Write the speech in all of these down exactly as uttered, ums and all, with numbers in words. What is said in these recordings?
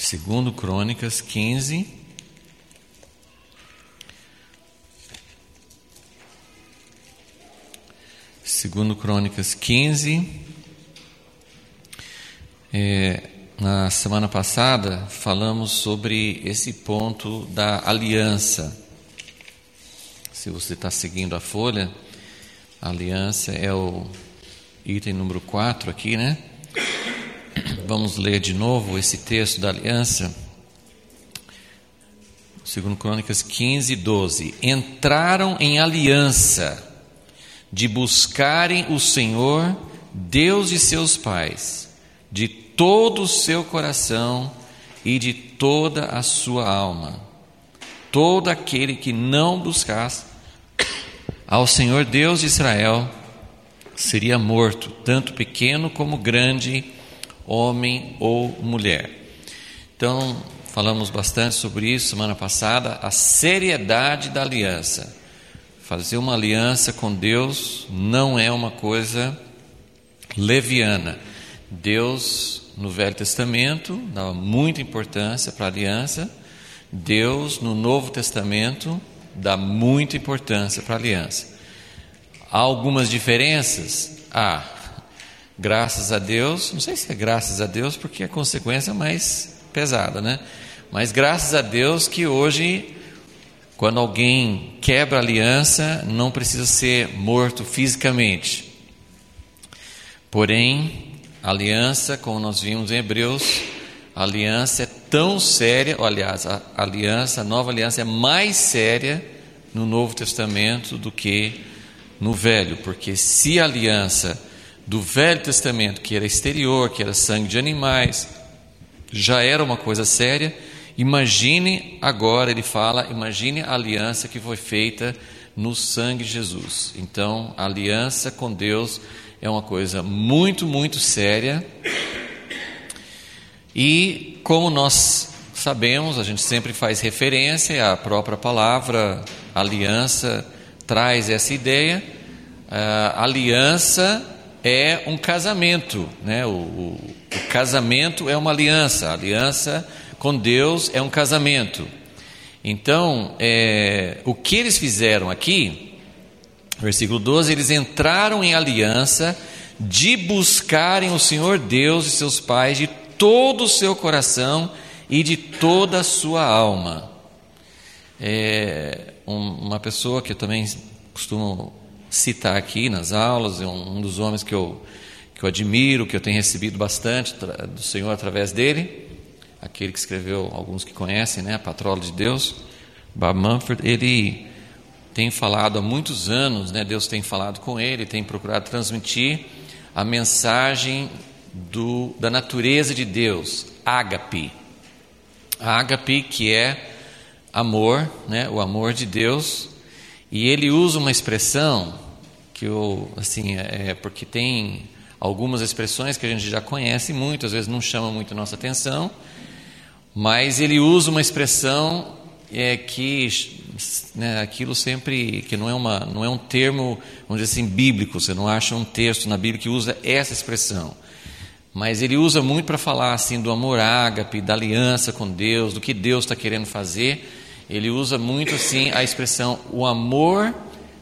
Segundo Crônicas quinze. Segundo Crônicas quinze. É, na semana passada falamos sobre esse ponto da aliança. Se você está seguindo a folha, a aliança é o item número quatro aqui, né? Vamos ler de novo esse texto da aliança. Segundo Crônicas quinze, doze. Entraram em aliança de buscarem o Senhor, Deus de seus pais, de todo o seu coração e de toda a sua alma. Todo aquele que não buscasse ao Senhor Deus de Israel seria morto, tanto pequeno como grande, homem ou mulher. Então, falamos bastante sobre isso semana passada, a seriedade da aliança. Fazer uma aliança com Deus não é uma coisa leviana. Deus, no Velho Testamento, dava muita importância para a aliança. Deus, no Novo Testamento, dá muita importância para a aliança. Há algumas diferenças? Há. Graças a Deus, não sei se é graças a Deus, porque a consequência é mais pesada, né? Mas graças a Deus que hoje, quando alguém quebra a aliança, não precisa ser morto fisicamente. Porém, a aliança, como nós vimos em Hebreus, a aliança é tão séria, ou, aliás, a aliança, a nova aliança é mais séria no Novo Testamento do que no Velho, porque se a aliança do Velho Testamento, que era exterior, que era sangue de animais, já era uma coisa séria, imagine agora, ele fala, imagine a aliança que foi feita no sangue de Jesus. Então, a aliança com Deus é uma coisa muito, muito séria. E como nós sabemos, a gente sempre faz referência à própria palavra aliança, traz essa ideia. A aliança é um casamento, né? O, o, o casamento é uma aliança, a aliança com Deus é um casamento. Então, é, o que eles fizeram aqui, versículo doze, eles entraram em aliança de buscarem o Senhor Deus e seus pais de todo o seu coração e de toda a sua alma. É, um, uma pessoa que eu também costumo citar aqui nas aulas, é um, um dos homens que eu, que eu admiro, que eu tenho recebido bastante do Senhor através dele, aquele que escreveu, alguns que conhecem, né, a Patrola de Deus, Bob Mumford. Ele tem falado há muitos anos, né, Deus tem falado com ele, tem procurado transmitir a mensagem do, da natureza de Deus, ágape. Ágape, que é amor, né, o amor de Deus. E ele usa uma expressão que eu, assim, é porque tem algumas expressões que a gente já conhece muito, às vezes não chama muito a nossa atenção, mas ele usa uma expressão é, que, né, aquilo sempre, que não é, uma, não é um termo, vamos dizer assim, bíblico, você não acha um texto na Bíblia que usa essa expressão, mas ele usa muito para falar assim do amor ágape, da aliança com Deus, do que Deus está querendo fazer. Ele usa muito assim a expressão o amor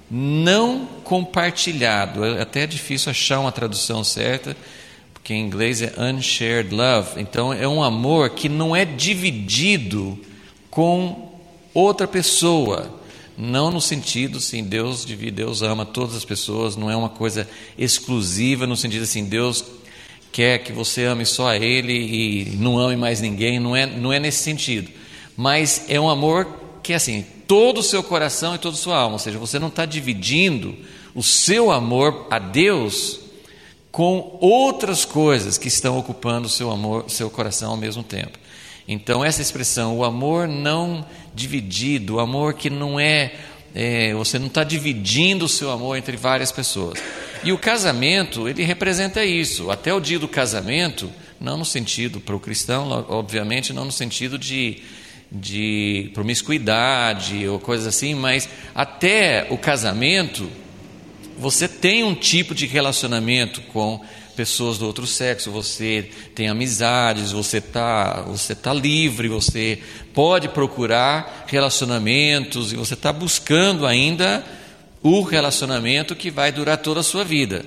não compartilhado. É até difícil achar uma tradução certa, porque em inglês é unshared love. Então é um amor que não é dividido com outra pessoa. Não no sentido assim, Deus divide, Deus ama todas as pessoas, não é uma coisa exclusiva no sentido assim, Deus quer que você ame só a Ele e não ame mais ninguém, não é, não é nesse sentido. Mas é um amor que é assim, todo o seu coração e toda a sua alma, ou seja, você não está dividindo o seu amor a Deus com outras coisas que estão ocupando o seu amor, seu coração ao mesmo tempo. Então essa expressão, o amor não dividido, o amor que não é, é você não está dividindo o seu amor entre várias pessoas. E o casamento, ele representa isso, até o dia do casamento, não no sentido, para o cristão, obviamente, não no sentido de de promiscuidade ou coisas assim, mas até o casamento você tem um tipo de relacionamento com pessoas do outro sexo, você tem amizades, você está você tá livre, você pode procurar relacionamentos e você está buscando ainda o relacionamento que vai durar toda a sua vida.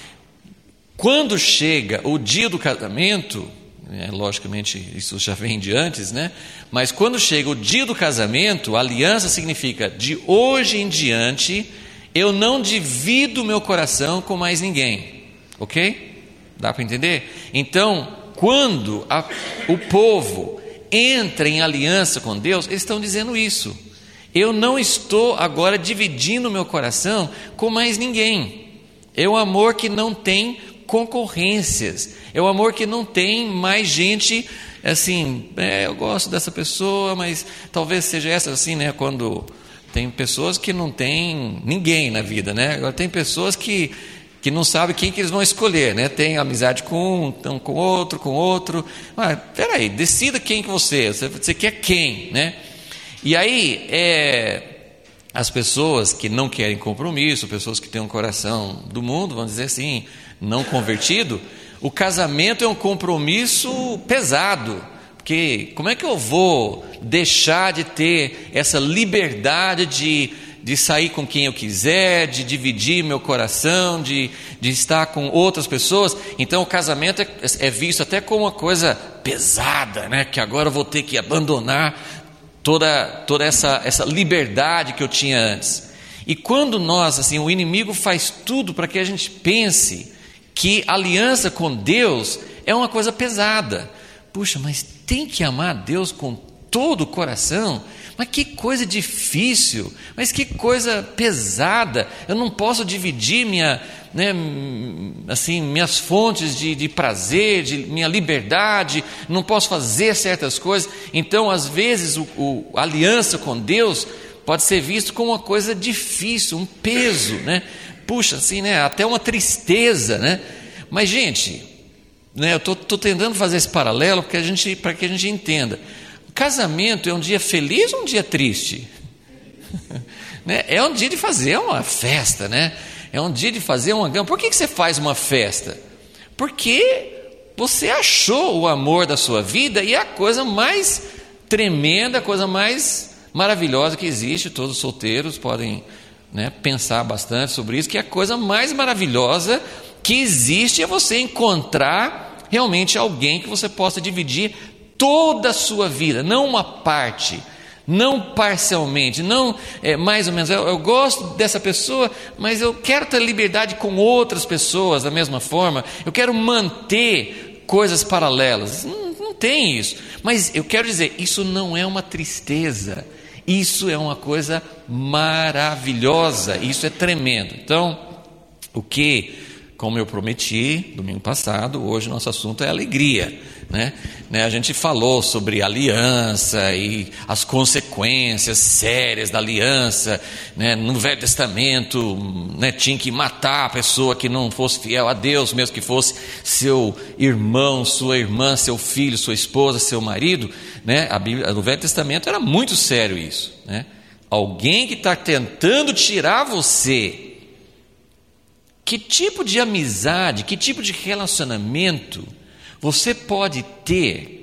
Quando chega o dia do casamento, é, logicamente isso já vem de antes, né? Mas quando chega o dia do casamento, a aliança significa: de hoje em diante eu não divido meu coração com mais ninguém, ok? Dá para entender? Então, quando a, o povo entra em aliança com Deus, eles estão dizendo isso: eu não estou agora dividindo meu coração com mais ninguém. É o amor que não tem concorrências, é o amor que não tem mais gente assim, é, eu gosto dessa pessoa, mas talvez seja essa assim, né? Quando tem pessoas que não tem ninguém na vida, né? Agora tem pessoas que, que não sabem quem que eles vão escolher, né? Tem amizade com um, então com outro, com outro. Ah, peraí, decida quem que você é, você quer quem, né? E aí, é, as pessoas que não querem compromisso, pessoas que têm um coração do mundo, vamos dizer assim, não convertido, o casamento é um compromisso pesado, porque como é que eu vou deixar de ter essa liberdade de, de sair com quem eu quiser, de dividir meu coração, de, de estar com outras pessoas? Então o casamento é, é visto até como uma coisa pesada, né? Que agora eu vou ter que abandonar toda, toda essa, essa liberdade que eu tinha antes. E quando nós, assim, o inimigo faz tudo para que a gente pense que aliança com Deus é uma coisa pesada. Puxa, mas tem que amar a Deus com todo o coração? Mas que coisa difícil, mas que coisa pesada. Eu não posso dividir minha, né, assim, minhas fontes de, de prazer, de minha liberdade, não posso fazer certas coisas. Então, às vezes, o, o, a aliança com Deus pode ser visto como uma coisa difícil, um peso, né? Puxa, assim, né? Até uma tristeza, né? Mas, gente, né, eu estou tentando fazer esse paralelo porque a gente, para que a gente entenda. O casamento é um dia feliz ou um dia triste? Né? É um dia de fazer uma festa, né? É um dia de fazer uma gama. Por que que você faz uma festa? Porque você achou o amor da sua vida e é a coisa mais tremenda, a coisa mais maravilhosa que existe. Todos os solteiros podem, né, pensar bastante sobre isso, que a coisa mais maravilhosa que existe é você encontrar realmente alguém que você possa dividir toda a sua vida, não uma parte, não parcialmente, não é, mais ou menos, eu, eu gosto dessa pessoa, mas eu quero ter liberdade com outras pessoas da mesma forma, eu quero manter coisas paralelas. Não, não tem isso, mas eu quero dizer, isso não é uma tristeza, isso é uma coisa maravilhosa, isso é tremendo. Então, o que, como eu prometi domingo passado, hoje nosso assunto é alegria, né? Né, a gente falou sobre aliança e as consequências sérias da aliança, né? No Velho Testamento, né, tinha que matar a pessoa que não fosse fiel a Deus, mesmo que fosse seu irmão, sua irmã, seu filho, sua esposa, seu marido, né? A Bíblia, no Velho Testamento era muito sério isso, né? Alguém que está tentando tirar você, que tipo de amizade, que tipo de relacionamento você pode ter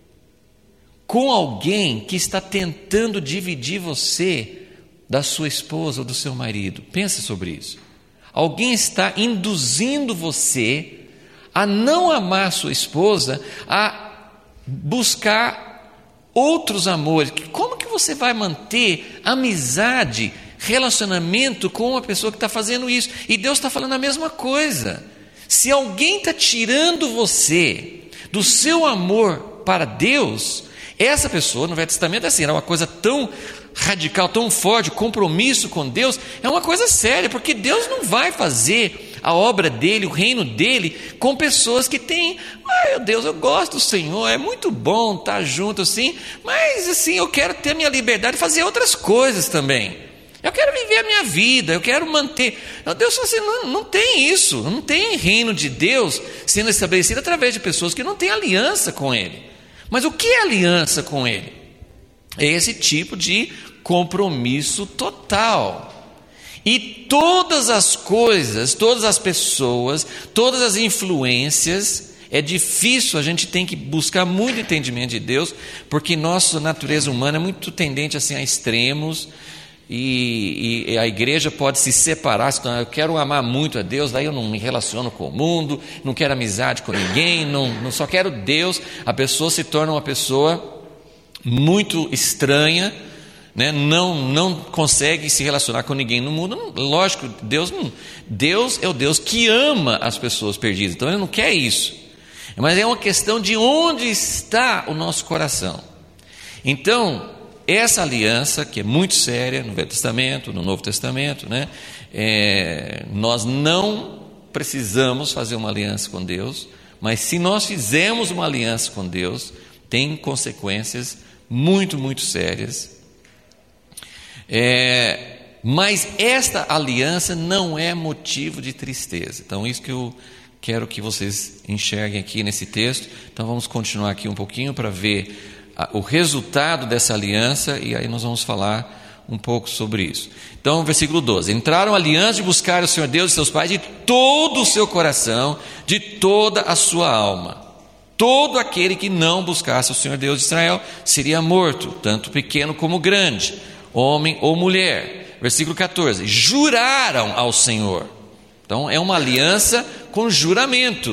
com alguém que está tentando dividir você da sua esposa ou do seu marido? Pense sobre isso. Alguém está induzindo você a não amar sua esposa, a buscar outros amores. Como que você vai manter amizade, relacionamento com uma pessoa que está fazendo isso? E Deus está falando a mesma coisa. Se alguém está tirando você do seu amor para Deus, essa pessoa, no Velho Testamento, assim, era uma coisa tão radical, tão forte, compromisso com Deus, é uma coisa séria, porque Deus não vai fazer a obra dele, o reino dele, com pessoas que têm, ai meu Deus, eu gosto do Senhor, é muito bom estar junto assim, mas assim, eu quero ter a minha liberdade de fazer outras coisas também. Eu quero viver a minha vida, eu quero manter. Deus falou assim, não, não tem isso, não tem reino de Deus sendo estabelecido através de pessoas que não têm aliança com Ele. Mas o que é aliança com Ele? É esse tipo de compromisso total. E todas as coisas, todas as pessoas, todas as influências, é difícil, a gente tem que buscar muito entendimento de Deus, porque nossa natureza humana é muito tendente assim, a extremos, e, e a igreja pode se separar. Então, eu quero amar muito a Deus, daí eu não me relaciono com o mundo, não quero amizade com ninguém, não, não só quero Deus. A pessoa se torna uma pessoa muito estranha, né? não, não consegue se relacionar com ninguém no mundo. Não, lógico, Deus, não, Deus é o Deus que ama as pessoas perdidas, então Ele não quer isso. Mas é uma questão de onde está o nosso coração. Então, essa aliança, que é muito séria no Velho Testamento, no Novo Testamento, né? é, nós não precisamos fazer uma aliança com Deus, mas se nós fizermos uma aliança com Deus, tem consequências muito, muito sérias. É, mas esta aliança não é motivo de tristeza. Então, isso que eu quero que vocês enxerguem aqui nesse texto. Então vamos continuar aqui um pouquinho para ver a, o resultado dessa aliança, e aí nós vamos falar um pouco sobre isso. Então, versículo doze: entraram a aliança de buscar o Senhor Deus e seus pais de todo o seu coração, de toda a sua alma. Todo aquele que não buscasse o Senhor Deus de Israel seria morto, tanto pequeno como grande, homem ou mulher. Versículo catorze: juraram ao Senhor. Então é uma aliança com juramento.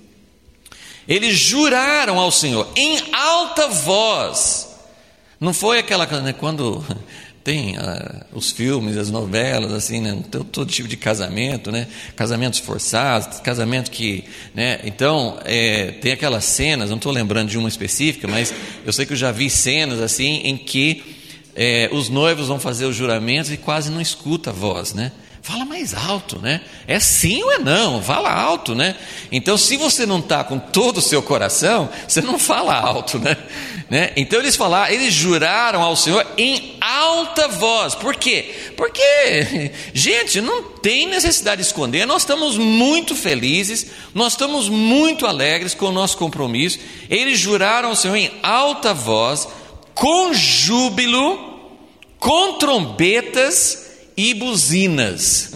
Eles juraram ao Senhor em alta voz. Não foi aquela, né, quando tem uh, os filmes, as novelas, assim, né, todo, todo tipo de casamento, né, casamentos forçados, casamento que, né, então é, tem aquelas cenas, não estou lembrando de uma específica, mas eu sei que eu já vi cenas assim em que é, os noivos vão fazer os juramentos e quase não escuta a voz, né? Fala mais alto, né? É sim ou é não? Fala alto, né? Então, se você não está com todo o seu coração, você não fala alto, né? né? Então, eles falaram, eles juraram ao Senhor em alta voz. Por quê? Porque, gente, não tem necessidade de esconder. Nós estamos muito felizes, nós estamos muito alegres com o nosso compromisso. Eles juraram ao Senhor em alta voz, com júbilo, com trombetas e buzinas,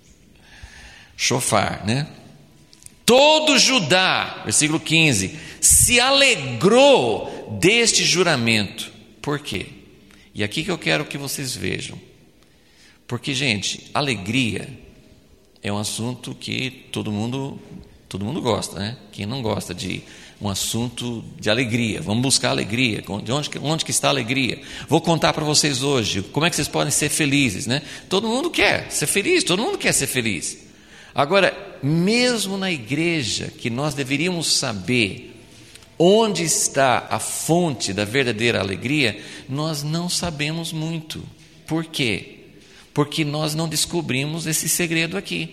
chofar, né? Todo Judá, versículo quinze, se alegrou deste juramento. Por quê? E aqui que eu quero que vocês vejam. Porque, gente, alegria é um assunto que todo mundo, todo mundo gosta, né? Quem não gosta de um assunto de alegria? Vamos buscar alegria. De onde, onde que está a alegria? Vou contar para vocês hoje como é que vocês podem ser felizes, né? Todo mundo quer ser feliz, todo mundo quer ser feliz. Agora, mesmo na igreja, que nós deveríamos saber onde está a fonte da verdadeira alegria, nós não sabemos muito. Por quê? Porque nós não descobrimos esse segredo aqui.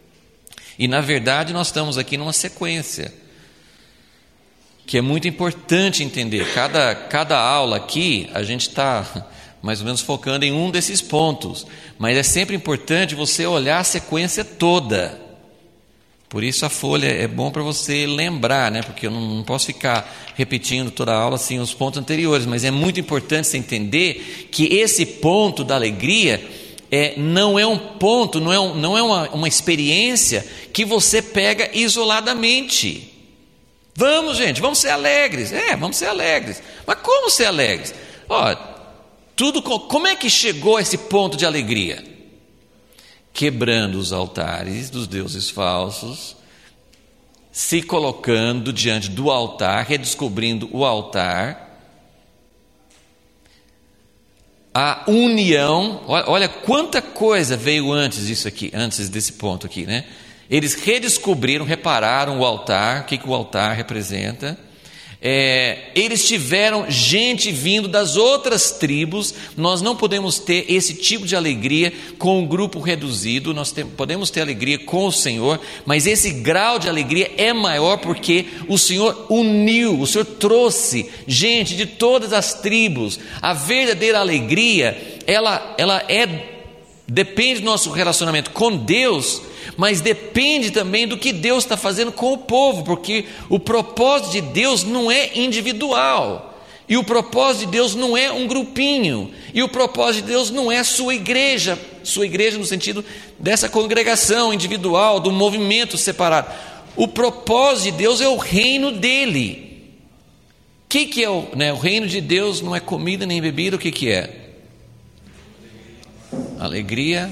E na verdade nós estamos aqui numa sequência que é muito importante entender. Cada, cada aula aqui, a gente está mais ou menos focando em um desses pontos, mas é sempre importante você olhar a sequência toda. Por isso a folha é bom para você lembrar, né? Porque eu não, não posso ficar repetindo toda a aula assim os pontos anteriores, mas é muito importante você entender que esse ponto da alegria é, não é um ponto, não é, um, não é uma, uma experiência que você pega isoladamente. Vamos, gente, vamos ser alegres. É, vamos ser alegres. Mas como ser alegres? Ó, tudo, como é que chegou a esse ponto de alegria? Quebrando os altares dos deuses falsos, se colocando diante do altar, redescobrindo o altar, a união. Olha quanta coisa veio antes disso aqui, antes desse ponto aqui, né? Eles redescobriram, repararam o altar, o que, que o altar representa. É, eles tiveram gente vindo das outras tribos. Nós não podemos ter esse tipo de alegria com um grupo reduzido. Nós tem, podemos ter alegria com o Senhor, mas esse grau de alegria é maior porque o Senhor uniu, o Senhor trouxe gente de todas as tribos. A verdadeira alegria, ela, ela é, depende do nosso relacionamento com Deus, mas depende também do que Deus está fazendo com o povo, porque o propósito de Deus não é individual, e o propósito de Deus não é um grupinho, e o propósito de Deus não é sua igreja sua igreja no sentido dessa congregação individual, do movimento separado. O propósito de Deus é o reino dele. O que, que é o, né, o reino de Deus? Não é comida nem bebida, o que, que é? Alegria,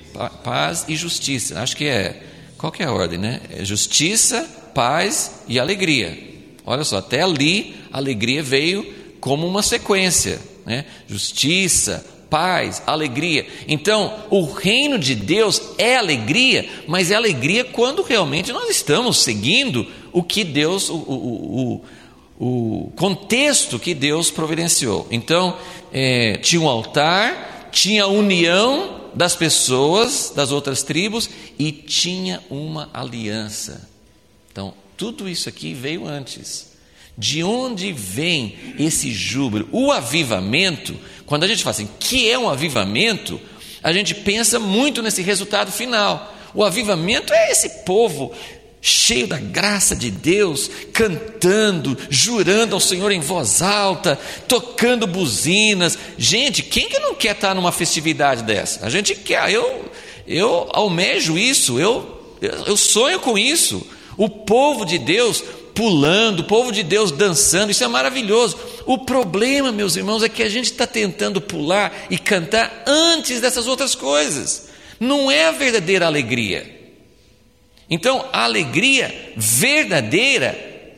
paz e justiça. Acho que é, qual que é a ordem, né? É justiça, paz e alegria. Olha só, até ali a alegria veio como uma sequência, né? Justiça, paz, alegria. Então, o reino de Deus é alegria, mas é alegria quando realmente nós estamos seguindo o que Deus, o, o, o, o contexto que Deus providenciou. Então, é, tinha um altar, tinha união das pessoas, das outras tribos, e tinha uma aliança. Então, tudo isso aqui veio antes. De onde vem esse júbilo? O avivamento, quando a gente fala assim, que é um avivamento, a gente pensa muito nesse resultado final. O avivamento é esse povo cheio da graça de Deus, cantando, jurando ao Senhor em voz alta, tocando buzinas. Gente, quem que não quer estar numa festividade dessa? A gente quer, eu, eu almejo isso, eu, eu sonho com isso. O povo de Deus pulando, o povo de Deus dançando, isso é maravilhoso. O problema, meus irmãos, é que a gente está tentando pular e cantar antes dessas outras coisas. Não é a verdadeira alegria. Então, a alegria verdadeira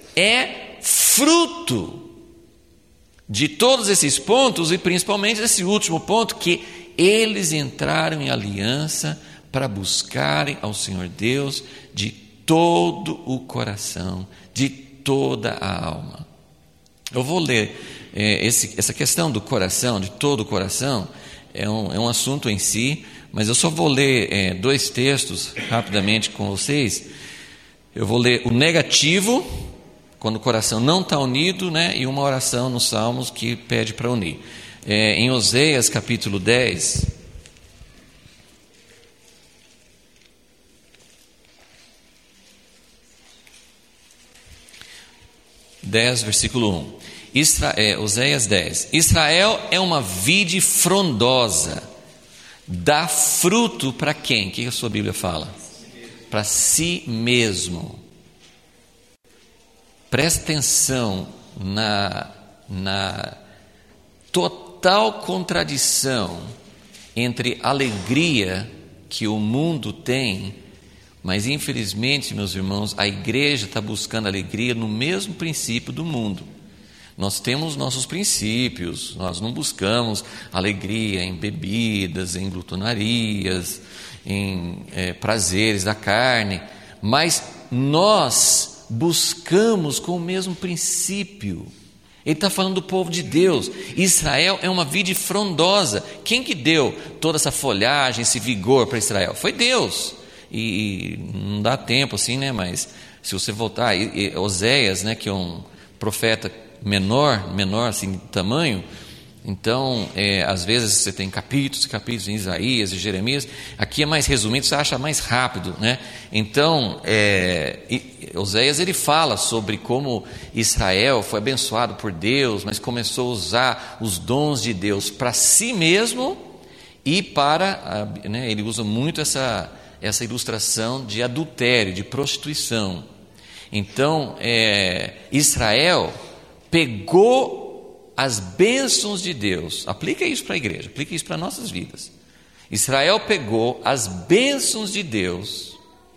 é fruto de todos esses pontos, e principalmente desse último ponto, que eles entraram em aliança para buscarem ao Senhor Deus de todo o coração, de toda a alma. Eu vou ler é, esse, essa questão do coração, de todo o coração, é um, é um assunto em si, mas eu só vou ler é, dois textos rapidamente com vocês. Eu vou ler o negativo, quando o coração não está unido, né, e uma oração nos Salmos que pede para unir. É, em Oséias capítulo dez, dez, versículo um. Isra, é, Oséias dez. Israel é uma vide frondosa, dá fruto para quem? O que a sua Bíblia fala? Para si mesmo. Presta atenção na, na total contradição entre a alegria que o mundo tem, mas infelizmente, meus irmãos, a igreja está buscando alegria no mesmo princípio do mundo. Nós temos nossos princípios, nós não buscamos alegria em bebidas, em glutonarias, em é, prazeres da carne, mas nós buscamos com o mesmo princípio. Ele está falando do povo de Deus. Israel é uma vide frondosa. Quem que deu toda essa folhagem, esse vigor para Israel? Foi Deus. E, e não dá tempo assim, né? Mas se você voltar, e, e, Oséias, né, que é um profeta menor, menor assim de tamanho, então é, às vezes você tem capítulos e capítulos em Isaías e Jeremias, aqui é mais resumido, você acha mais rápido, né? Então é, Oséias ele fala sobre como Israel foi abençoado por Deus, mas começou a usar os dons de Deus para si mesmo e para, né, ele usa muito essa, essa ilustração de adultério, de prostituição. Então é, Israel pegou as bênçãos de Deus, aplica isso para a igreja, aplica isso para nossas vidas. Israel pegou as bênçãos de Deus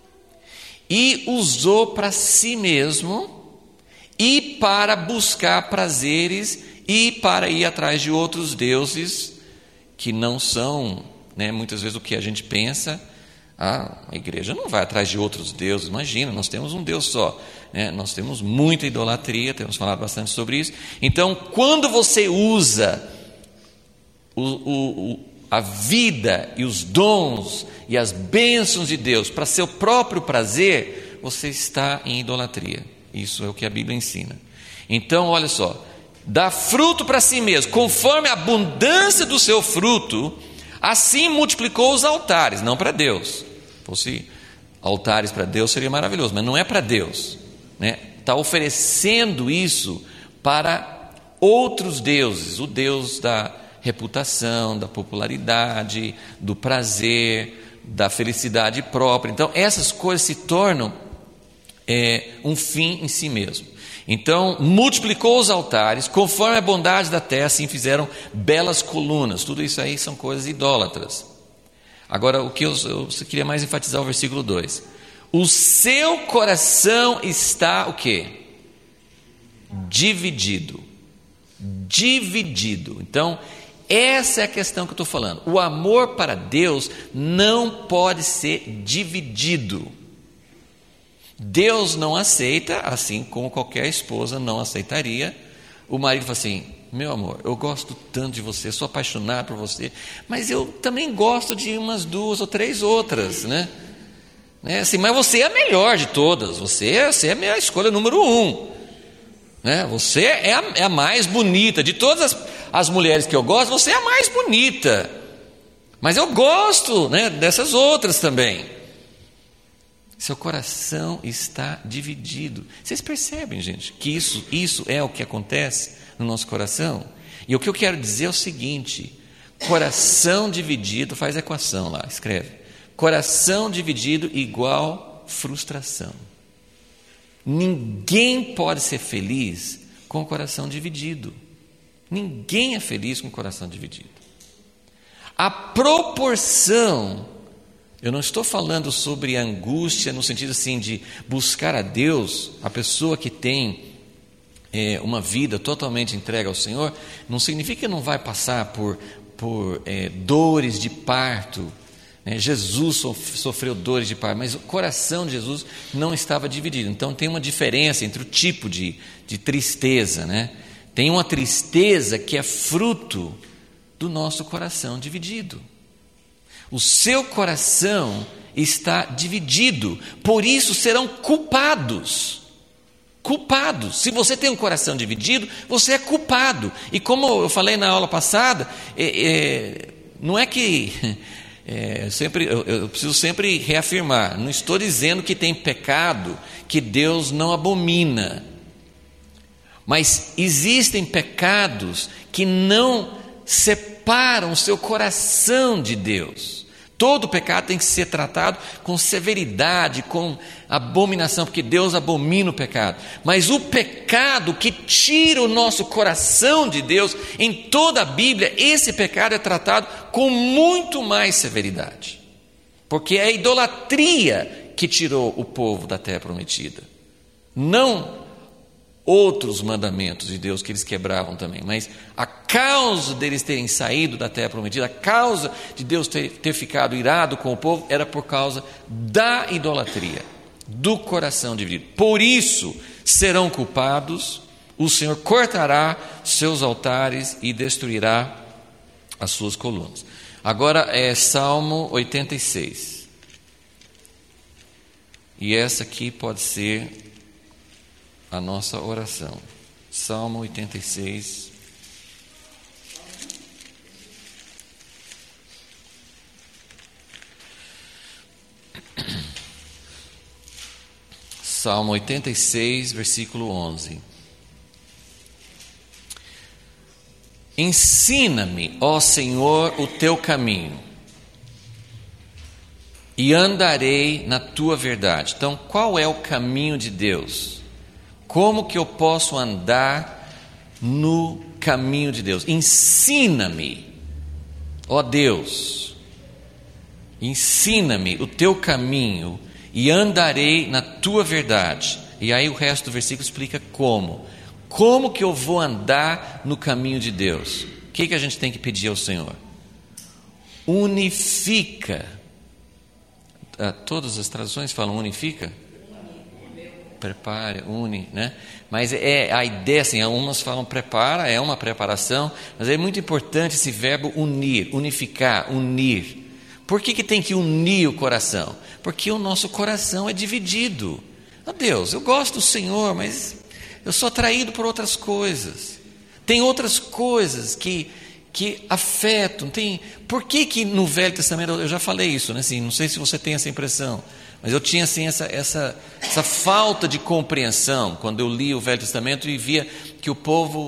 e usou para si mesmo e para buscar prazeres e para ir atrás de outros deuses que não são, né, muitas vezes o que a gente pensa. Ah, a igreja não vai atrás de outros deuses, imagina, nós temos um Deus só, né? Nós temos muita idolatria, temos falado bastante sobre isso. Então, quando você usa o, o, o, a vida e os dons e as bênçãos de Deus para seu próprio prazer, você está em idolatria. Isso é o que a Bíblia ensina. Então, olha só, dá fruto para si mesmo, conforme a abundância do seu fruto, assim multiplicou os altares, não para Deus. Se fosse altares para Deus seria maravilhoso, mas não é para Deus, né? Está oferecendo isso para outros deuses, o Deus da reputação, da popularidade, do prazer, da felicidade própria. Então, essas coisas se tornam é, um fim em si mesmo. Então, multiplicou os altares, conforme a bondade da terra, assim fizeram belas colunas. Tudo isso aí são coisas idólatras. Agora, o que eu, eu queria mais enfatizar o versículo dois. O seu coração está o quê? Dividido. Dividido. Então, essa é a questão que eu estou falando. O amor para Deus não pode ser dividido. Deus não aceita, assim como qualquer esposa não aceitaria, o marido fala assim: meu amor, eu gosto tanto de você, sou apaixonado por você, mas eu também gosto de umas duas ou três outras, né? né? Assim, mas você é a melhor de todas, você, você é a minha escolha número um, né? Você é a, é a mais bonita, de todas as, as mulheres que eu gosto, você é a mais bonita, mas eu gosto, né, dessas outras também. Seu coração está dividido. Vocês percebem, gente, que isso, isso é o que acontece no nosso coração? E o que eu quero dizer é o seguinte: coração dividido, faz a equação lá, escreve. Coração dividido igual frustração. Ninguém pode ser feliz com o coração dividido. Ninguém é feliz com o coração dividido. A proporção... Eu não estou falando sobre angústia no sentido assim de buscar a Deus. A pessoa que tem é, uma vida totalmente entregue ao Senhor, não significa que não vai passar por, por é, dores de parto. Né? Jesus sofreu dores de parto, mas o coração de Jesus não estava dividido. Então tem uma diferença entre o tipo de, de tristeza, né? Tem uma tristeza que é fruto do nosso coração dividido. O seu coração está dividido, por isso serão culpados. Culpados. Se você tem um coração dividido, você é culpado. E como eu falei na aula passada, é, é, não é que... É, sempre, eu, eu preciso sempre reafirmar, não estou dizendo que tem pecado que Deus não abomina. Mas existem pecados que não separam o seu coração de Deus. Todo pecado tem que ser tratado com severidade, com abominação, porque Deus abomina o pecado. Mas o pecado que tira o nosso coração de Deus, em toda a Bíblia, esse pecado é tratado com muito mais severidade. Porque é a idolatria que tirou o povo da terra prometida. Não outros mandamentos de Deus que eles quebravam também, mas a causa deles terem saído da terra prometida, a causa de Deus ter, ter ficado irado com o povo, era por causa da idolatria, do coração dividido. Por isso serão culpados, o Senhor cortará seus altares e destruirá as suas colunas. Agora é Salmo oitenta e seis, e essa aqui pode ser a nossa oração. Salmo oitenta e seis. Salmo oitenta e seis, versículo onze. Ensina-me, ó Senhor, o teu caminho, e andarei na tua verdade. Então, qual é o caminho de Deus? Como que eu posso andar no caminho de Deus? Ensina-me, ó Deus, ensina-me o teu caminho e andarei na tua verdade. E aí o resto do versículo explica como. Como que eu vou andar no caminho de Deus? O que, que a gente tem que pedir ao Senhor? Unifica. Ah, todas as traduções falam unifica? Prepare, une, né? Mas é a ideia assim, algumas falam prepara, é uma preparação, mas é muito importante esse verbo unir, unificar, unir. Por que que tem que unir o coração? Porque o nosso coração é dividido. Oh Deus, eu gosto do Senhor, mas eu sou atraído por outras coisas. Tem outras coisas que, que afetam. Tem... Por que que no Velho Testamento, eu já falei isso, né? Assim, não sei se você tem essa impressão, mas eu tinha assim, essa, essa, essa falta de compreensão quando eu li o Velho Testamento e via que o povo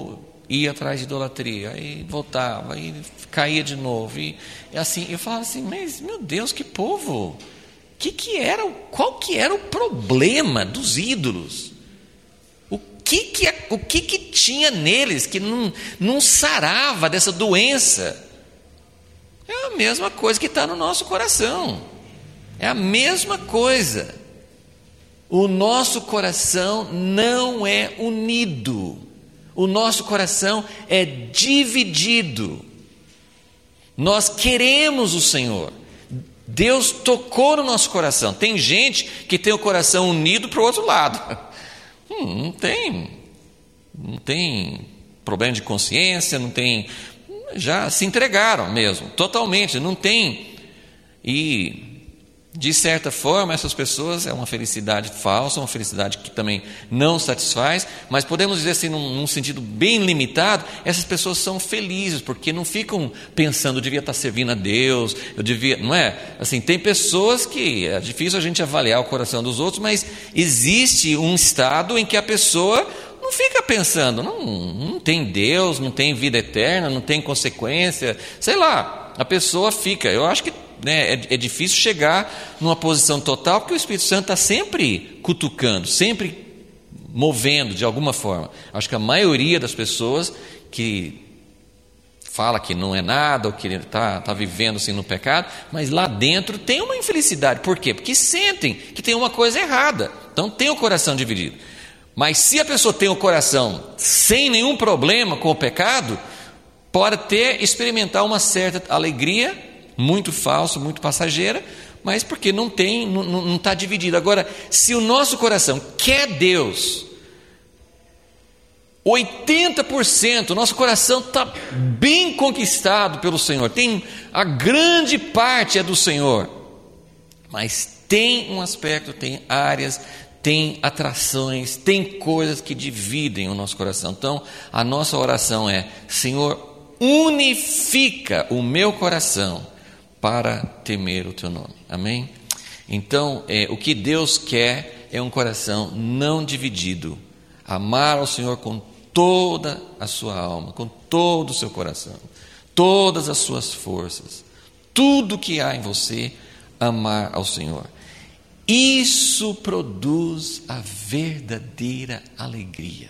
ia atrás de idolatria, aí voltava, aí caía de novo, e, e assim, eu falava assim, mas meu Deus, que povo, que que era, qual que era o problema dos ídolos? O que que, o que, que tinha neles que não, não sarava dessa doença? É a mesma coisa que está no nosso coração, é a mesma coisa. O nosso coração não é unido, o nosso coração é dividido. Nós queremos o Senhor, Deus tocou no nosso coração. Tem gente que tem o coração unido para o outro lado, hum, não tem, não tem problema de consciência, não tem, já se entregaram mesmo, totalmente, não tem. E de certa forma, essas pessoas, é uma felicidade falsa, uma felicidade que também não satisfaz, mas podemos dizer assim, num, num sentido bem limitado, essas pessoas são felizes, porque não ficam pensando, eu devia estar servindo a Deus, eu devia, não é? Assim, tem pessoas que, é difícil a gente avaliar o coração dos outros, mas existe um estado em que a pessoa não fica pensando, não, não tem Deus, não tem vida eterna, não tem consequência, sei lá, a pessoa fica, eu acho que né, é, é difícil chegar numa posição total, porque o Espírito Santo está sempre cutucando, sempre movendo de alguma forma. Acho que a maioria das pessoas que fala que não é nada, ou que está tá vivendo assim no pecado, mas lá dentro tem uma infelicidade. Por quê? Porque sentem que tem uma coisa errada, então tem o coração dividido. Mas se a pessoa tem o coração sem nenhum problema com o pecado, pode até experimentar uma certa alegria, muito falso, muito passageira, mas porque não tem, não está dividido. Agora, se o nosso coração quer Deus, oitenta por cento, o nosso coração está bem conquistado pelo Senhor, tem, a grande parte é do Senhor, mas tem um aspecto, tem áreas, tem atrações, tem coisas que dividem o nosso coração. Então, a nossa oração é: Senhor, unifica o meu coração para temer o teu nome. Amém? Então, é, o que Deus quer é um coração não dividido. Amar ao Senhor com toda a sua alma, com todo o seu coração, todas as suas forças, tudo que há em você, amar ao Senhor. Isso produz a verdadeira alegria.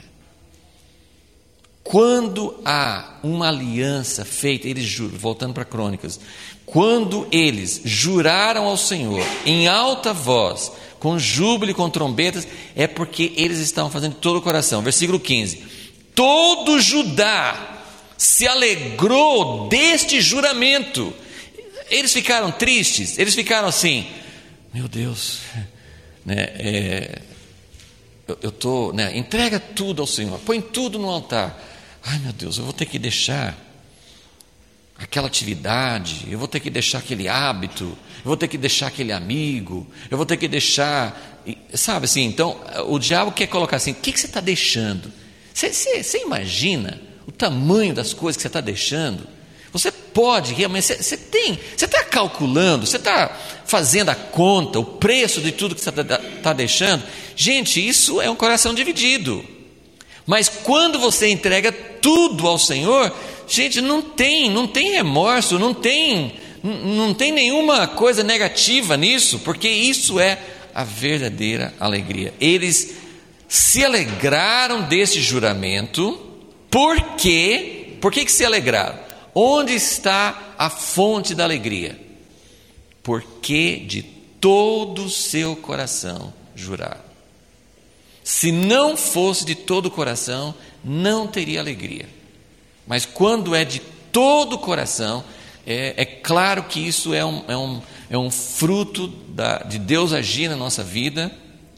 Quando há uma aliança feita, eles juram, voltando para Crônicas, quando eles juraram ao Senhor em alta voz, com júbilo e com trombetas, é porque eles estavam fazendo de todo o coração. Versículo quinze: todo Judá se alegrou deste juramento. Eles ficaram tristes, eles ficaram assim, meu Deus, né, é, eu estou, né, entrega tudo ao Senhor, põe tudo no altar. Ai meu Deus, eu vou ter que deixar aquela atividade, eu vou ter que deixar aquele hábito, eu vou ter que deixar aquele amigo, eu vou ter que deixar, sabe assim, então o diabo quer colocar assim, o que, que você está deixando? Você, você, você imagina o tamanho das coisas que você está deixando? Você pode realmente, você, você tem, você está calculando, você está fazendo a conta, o preço de tudo que você está tá deixando? Gente, isso é um coração dividido. Mas quando você entrega tudo ao Senhor, gente, não tem, não tem remorso, não tem, não tem nenhuma coisa negativa nisso, porque isso é a verdadeira alegria. Eles se alegraram desse juramento, porque, por que que se alegraram? Onde está a fonte da alegria? Porque de todo o seu coração juraram. Se não fosse de todo o coração, não teria alegria. Mas quando é de todo o coração, é, é claro que isso é um, é um, é um fruto da, de Deus agir na nossa vida.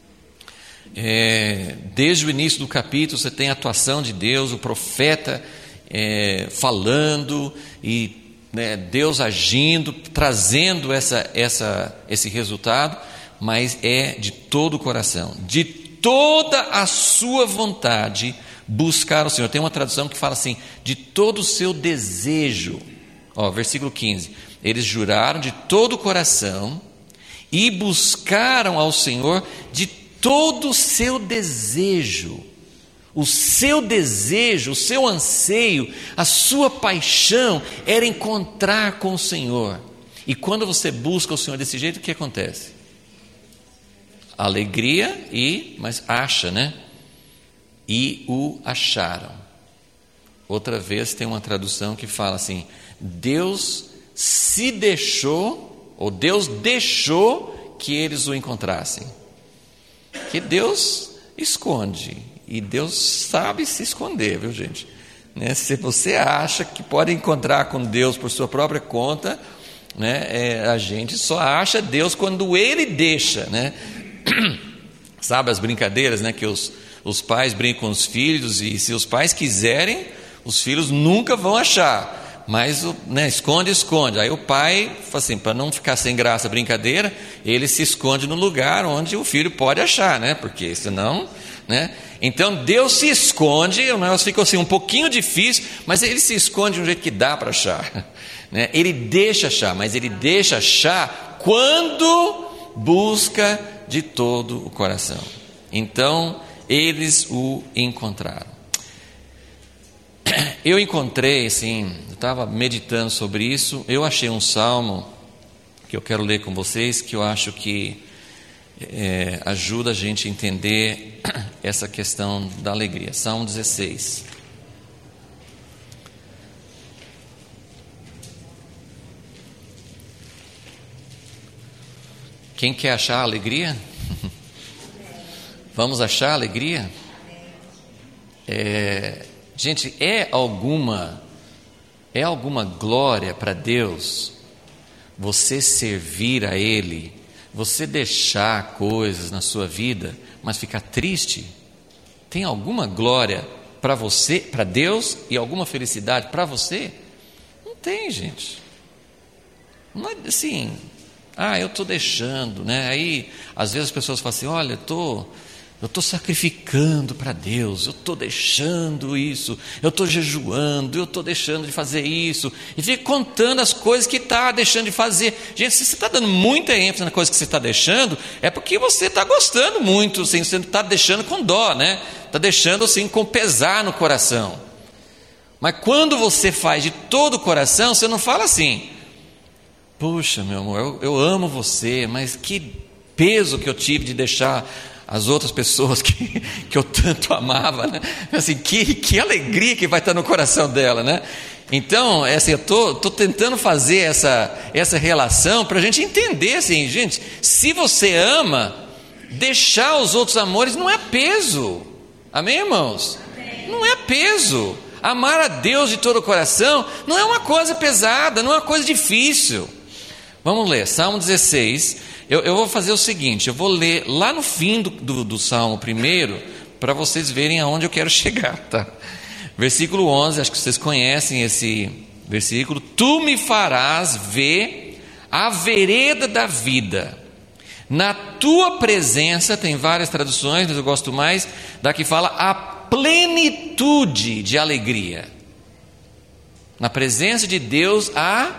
É, desde o início do capítulo você tem a atuação de Deus, o profeta é, falando e né, Deus agindo, trazendo essa, essa, esse resultado, mas é de todo o coração, de toda a sua vontade buscar o Senhor. Tem uma tradução que fala assim, de todo o seu desejo. Ó, versículo quinze, eles juraram de todo o coração e buscaram ao Senhor de todo o seu desejo. O seu desejo, o seu anseio, a sua paixão era encontrar com o Senhor. E quando você busca o Senhor desse jeito, o que acontece? Alegria e, mas acha, né? E o acharam. Outra vez tem uma tradução que fala assim: Deus se deixou, ou Deus deixou que eles o encontrassem. Que Deus esconde, e Deus sabe se esconder, viu, gente? Né? Se você acha que pode encontrar com Deus por sua própria conta, né? É, a gente só acha Deus quando Ele deixa, né? Sabe as brincadeiras, né? Que os, os pais brincam com os filhos, e se os pais quiserem, os filhos nunca vão achar, mas, né, esconde, esconde. Aí o pai, assim, para não ficar sem graça a brincadeira, ele se esconde no lugar onde o filho pode achar, né? Porque senão, né? Então Deus se esconde, o negócio fica assim um pouquinho difícil, mas Ele se esconde de um jeito que dá para achar, né? Ele deixa achar, mas Ele deixa achar quando busca de todo o coração. Então eles o encontraram. Eu encontrei, assim, eu estava meditando sobre isso, eu achei um salmo que eu quero ler com vocês, que eu acho que é, ajuda a gente a entender essa questão da alegria. Salmo dezesseis. Quem quer achar alegria? Vamos achar alegria? É... Gente, é alguma, é alguma glória para Deus você servir a Ele, você deixar coisas na sua vida, mas ficar triste? Tem alguma glória para você, para Deus, e alguma felicidade para você? Não tem, gente. Não é assim, ah, eu estou deixando, né? Aí, às vezes as pessoas falam assim, olha, eu estou... Eu estou sacrificando para Deus, eu estou deixando isso, eu estou jejuando, eu estou deixando de fazer isso, e fica contando as coisas que está deixando de fazer. Gente, se você está dando muita ênfase na coisa que você está deixando, é porque você está gostando muito, assim, você está deixando com dó, né? Está deixando assim com pesar no coração. Mas quando você faz de todo o coração, você não fala assim, puxa, meu amor, eu, eu amo você, mas que peso que eu tive de deixar as outras pessoas que, que eu tanto amava, né? Assim, que, que alegria que vai estar no coração dela, né? Então, é assim, eu estou tô, tô tentando fazer essa, essa relação para a gente entender, assim, gente, se você ama, deixar os outros amores não é peso, amém, irmãos? Amém. Não é peso. Amar a Deus de todo o coração não é uma coisa pesada, não é uma coisa difícil. Vamos ler, Salmo dezesseis. Eu, eu vou fazer o seguinte, eu vou ler lá no fim do, do, do Salmo primeiro, para vocês verem aonde eu quero chegar, tá? Versículo onze, acho que vocês conhecem esse versículo. Tu me farás ver a vereda da vida. Na tua presença, tem várias traduções, mas eu gosto mais da que fala a plenitude de alegria. Na presença de Deus, a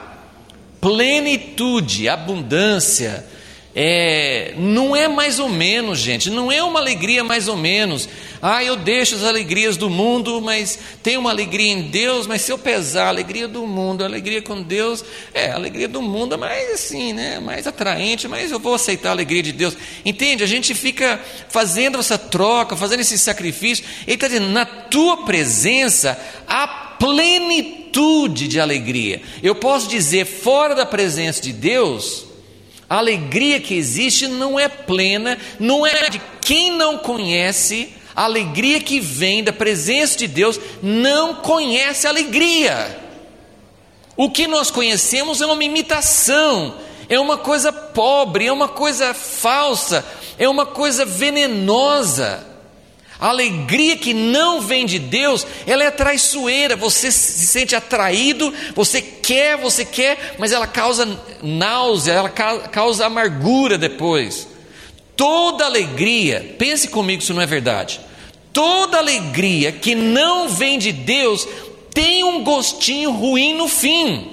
plenitude, abundância. É, não é mais ou menos, gente, não é uma alegria mais ou menos. Ah, eu deixo as alegrias do mundo, mas tenho uma alegria em Deus. Mas se eu pesar a alegria do mundo, a alegria com Deus, é, a alegria do mundo é mais assim, né, mais atraente, mas eu vou aceitar a alegria de Deus. Entende? A gente fica fazendo essa troca, fazendo esse sacrifício. Ele está dizendo, na tua presença há plenitude de alegria. Eu posso dizer, fora da presença de Deus, a alegria que existe não é plena, não é de quem não conhece. A alegria que vem da presença de Deus não conhece alegria. O que nós conhecemos é uma imitação, é uma coisa pobre, é uma coisa falsa, é uma coisa venenosa. A alegria que não vem de Deus, ela é traiçoeira. Você se sente atraído, você quer, você quer, mas ela causa náusea, ela causa amargura depois. Toda alegria, pense comigo se não é verdade, toda alegria que não vem de Deus tem um gostinho ruim no fim.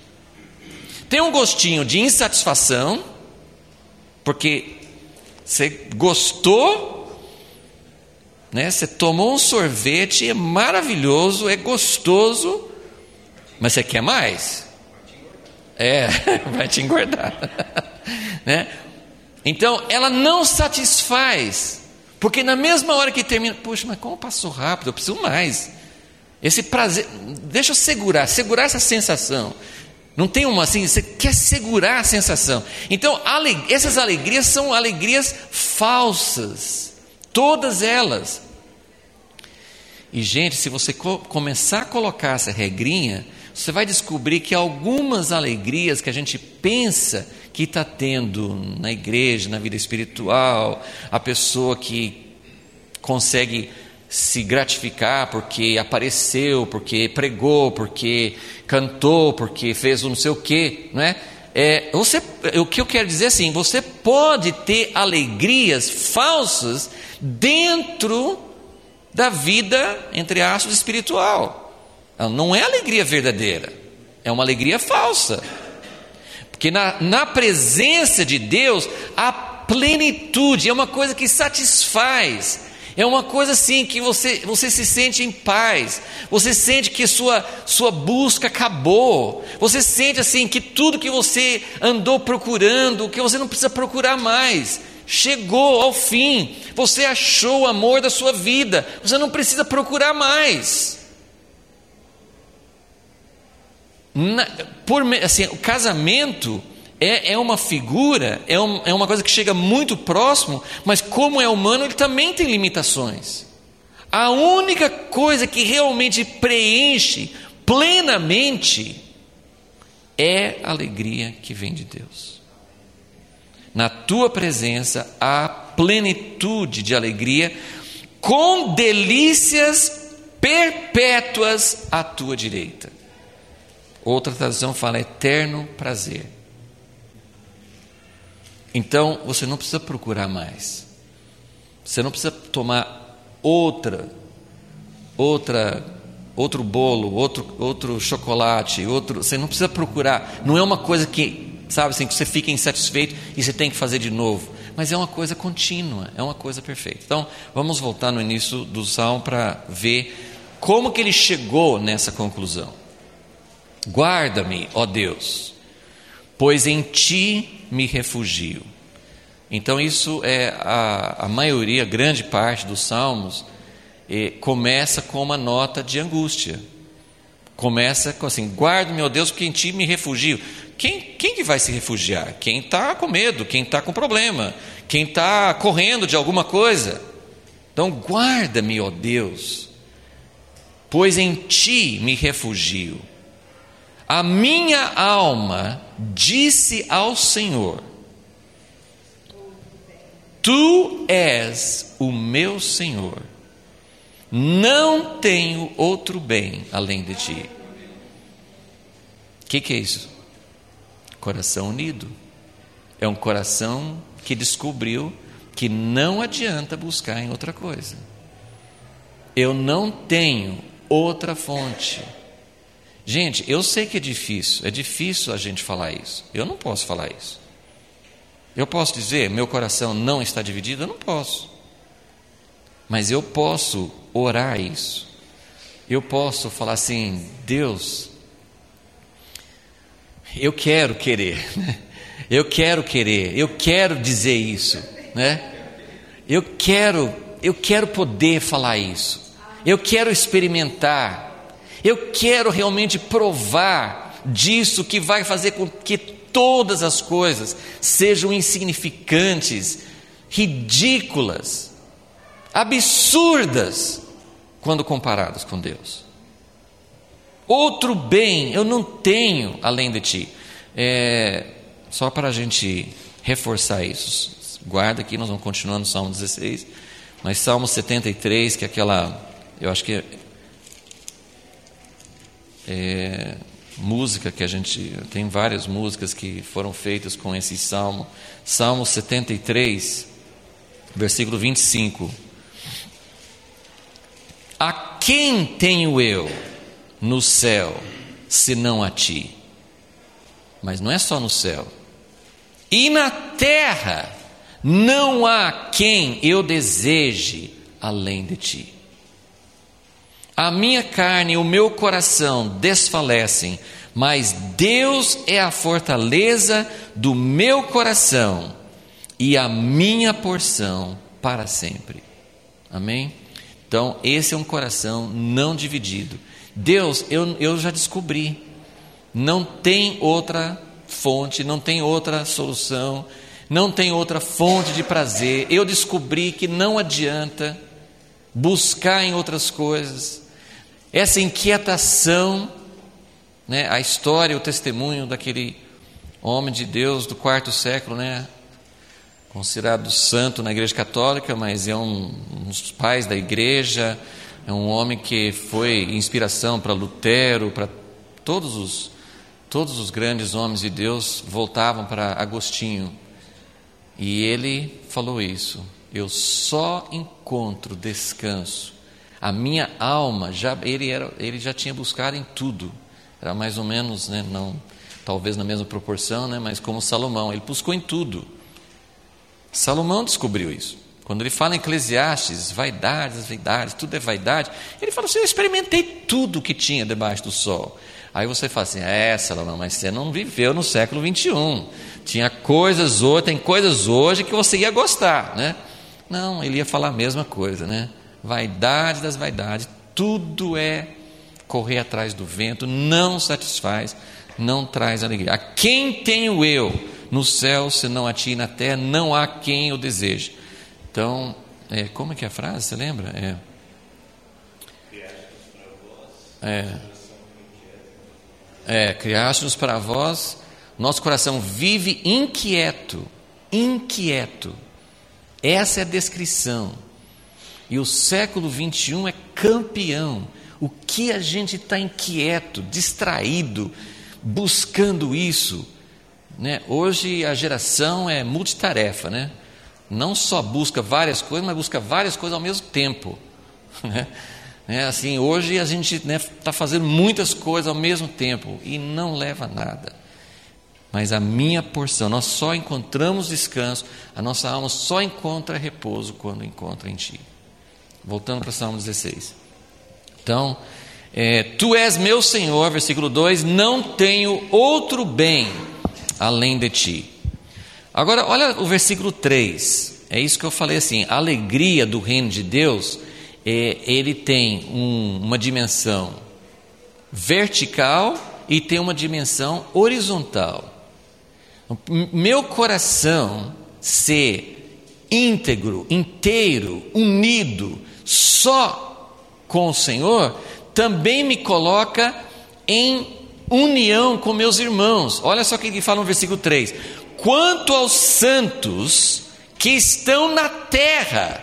Tem um gostinho de insatisfação, porque você gostou, né? Você tomou um sorvete, é maravilhoso, é gostoso, mas você quer mais? É, vai te engordar. Né? Então, ela não satisfaz, porque na mesma hora que termina, poxa, mas como passou rápido, eu preciso mais. Esse prazer, deixa eu segurar, segurar essa sensação. Não tem uma assim, você quer segurar a sensação. Então, aleg- essas alegrias são alegrias falsas, todas elas. E, gente, se você co- começar a colocar essa regrinha, você vai descobrir que algumas alegrias que a gente pensa que está tendo na igreja, na vida espiritual, a pessoa que consegue se gratificar porque apareceu, porque pregou, porque cantou, porque fez um não sei o quê, não é? É, você, o que eu quero dizer é assim, você pode ter alegrias falsas dentro da vida, entre aspas, espiritual. Não é alegria verdadeira, é uma alegria falsa. Porque na, na presença de Deus, a plenitude é uma coisa que satisfaz. É uma coisa assim que você, você se sente em paz. Você sente que sua, sua busca acabou. Você sente assim que tudo que você andou procurando, que você não precisa procurar mais, chegou ao fim. Você achou o amor da sua vida. Você não precisa procurar mais. Na, por, assim, o casamento é, é uma figura, é, um, é uma coisa que chega muito próximo, mas como é humano, ele também tem limitações. A única coisa que realmente preenche plenamente é a alegria que vem de Deus. Na tua presença há plenitude de alegria, com delícias perpétuas à tua direita. Outra tradução fala eterno prazer. Então você não precisa procurar mais. Você não precisa tomar outra, outra, outro bolo, outro, outro chocolate, outro. Você não precisa procurar. Não é uma coisa que, sabe, assim, que você fica insatisfeito e você tem que fazer de novo. Mas é uma coisa contínua, é uma coisa perfeita. Então vamos voltar no início do Salmo para ver como que ele chegou nessa conclusão. Guarda-me, ó Deus, pois em ti me refugio. Então isso é a, a maioria, grande parte dos salmos eh, começa com uma nota de angústia. Começa com assim, guarda-me, ó Deus, porque em ti me refugio. Quem, quem que vai se refugiar? Quem está com medo, quem está com problema, quem está correndo de alguma coisa. Então guarda-me, ó Deus, pois em ti me refugio. A minha alma disse ao Senhor: Tu és o meu Senhor, não tenho outro bem além de ti. O que, que é isso? Coração unido. É um coração que descobriu que não adianta buscar em outra coisa. Eu não tenho outra fonte. Gente, eu sei que é difícil, é difícil a gente falar isso. Eu não posso falar isso. Eu posso dizer, meu coração não está dividido? Eu não posso. Mas eu posso orar isso. Eu posso falar assim, Deus, eu quero querer, né? Eu quero querer, eu quero dizer isso, né? Eu quero, eu quero poder falar isso. Eu quero experimentar. Eu quero realmente provar disso que vai fazer com que todas as coisas sejam insignificantes, ridículas, absurdas, quando comparadas com Deus. Outro bem eu não tenho além de ti. É, só para a gente reforçar isso, guarda aqui, nós vamos continuar no Salmo dezesseis, mas Salmo setenta e três, que é aquela, eu acho que é, é música que a gente, tem várias músicas que foram feitas com esse salmo. Salmo setenta e três, versículo vinte e cinco. A quem tenho eu no céu, senão a ti? Mas não é só no céu. E na terra não há quem eu deseje além de ti. A minha carne e o meu coração desfalecem, mas Deus é a fortaleza do meu coração e a minha porção para sempre. Amém? Então, esse é um coração não dividido. Deus, eu, eu já descobri, não tem outra fonte, não tem outra solução, não tem outra fonte de prazer. Eu descobri que não adianta buscar em outras coisas. Essa inquietação, né, a história, o testemunho daquele homem de Deus do quarto século, né, considerado santo na igreja católica, mas é um, um dos pais da igreja, é um homem que foi inspiração para Lutero, para todos os, todos os grandes homens de Deus voltavam para Agostinho. E ele falou isso: eu só encontro descanso. A minha alma, já, ele, era, ele já tinha buscado em tudo, era mais ou menos, né, não, talvez na mesma proporção, né, mas como Salomão, ele buscou em tudo. Salomão descobriu isso. Quando ele fala em Eclesiastes, vaidades, vaidades, tudo é vaidade, ele fala assim: eu experimentei tudo que tinha debaixo do sol. Aí você fala assim: é, Salomão, mas você não viveu no século vinte e um, tinha coisas hoje, tem coisas hoje que você ia gostar, né? Não, ele ia falar a mesma coisa, né? Vaidade das vaidades, tudo é correr atrás do vento, não satisfaz, não traz alegria. A quem tenho eu no céu, senão a ti, na terra, não há quem o deseje. Então, é, como é que é a frase, você lembra? É, é, é criaste-nos para vós, nosso coração vive inquieto, inquieto. Essa é a descrição. E o século vinte e um é campeão. O que a gente está inquieto, distraído, buscando isso, né? Hoje a geração é multitarefa, né? Não só busca várias coisas, mas busca várias coisas ao mesmo tempo, né? É assim, hoje a gente está, né, fazendo muitas coisas ao mesmo tempo e não leva a nada. Mas a minha porção, nós só encontramos descanso, a nossa alma só encontra repouso quando encontra em ti. Voltando para o Salmo dezesseis. Então, é, tu és meu Senhor, versículo dois, não tenho outro bem além de ti. Agora, olha o versículo três, é isso que eu falei assim: a alegria do reino de Deus, é, ele tem um, uma dimensão vertical e tem uma dimensão horizontal. Meu coração ser íntegro, inteiro, unido, só com o Senhor, também me coloca em união com meus irmãos. Olha só o que ele fala no versículo três: quanto aos santos que estão na terra,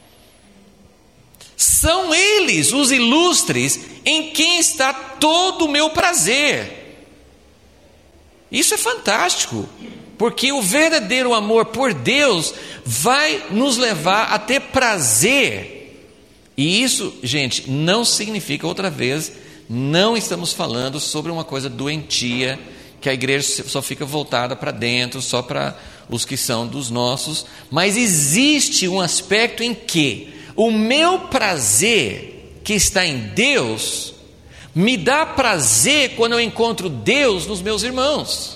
são eles os ilustres em quem está todo o meu prazer. Isso é fantástico, porque o verdadeiro amor por Deus vai nos levar a ter prazer. E isso, gente, não significa, outra vez, não estamos falando sobre uma coisa doentia, que a igreja só fica voltada para dentro, só para os que são dos nossos, mas existe um aspecto em que o meu prazer, que está em Deus, me dá prazer quando eu encontro Deus nos meus irmãos.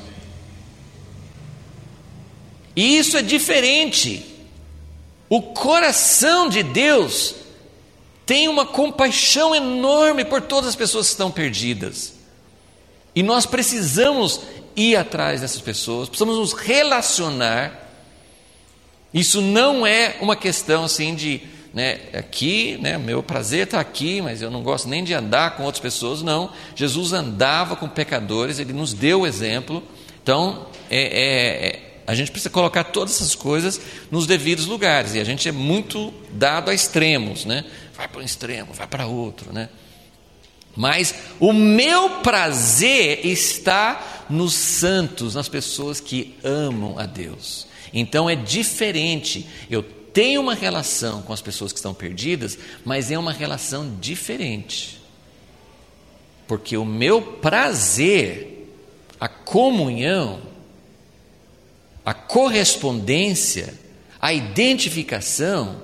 E isso é diferente. O coração de Deus tem uma compaixão enorme por todas as pessoas que estão perdidas. E nós precisamos ir atrás dessas pessoas, precisamos nos relacionar. Isso não é uma questão assim de, né, aqui, né, meu prazer está aqui, mas eu não gosto nem de andar com outras pessoas. Não, Jesus andava com pecadores, ele nos deu o exemplo. Então, é, é, é, a gente precisa colocar todas essas coisas nos devidos lugares, e a gente é muito dado a extremos, né? Vai para um extremo, vai para outro, né? Mas o meu prazer está nos santos, nas pessoas que amam a Deus. Então é diferente. Eu tenho uma relação com as pessoas que estão perdidas, mas é uma relação diferente. Porque o meu prazer, a comunhão, a correspondência, a identificação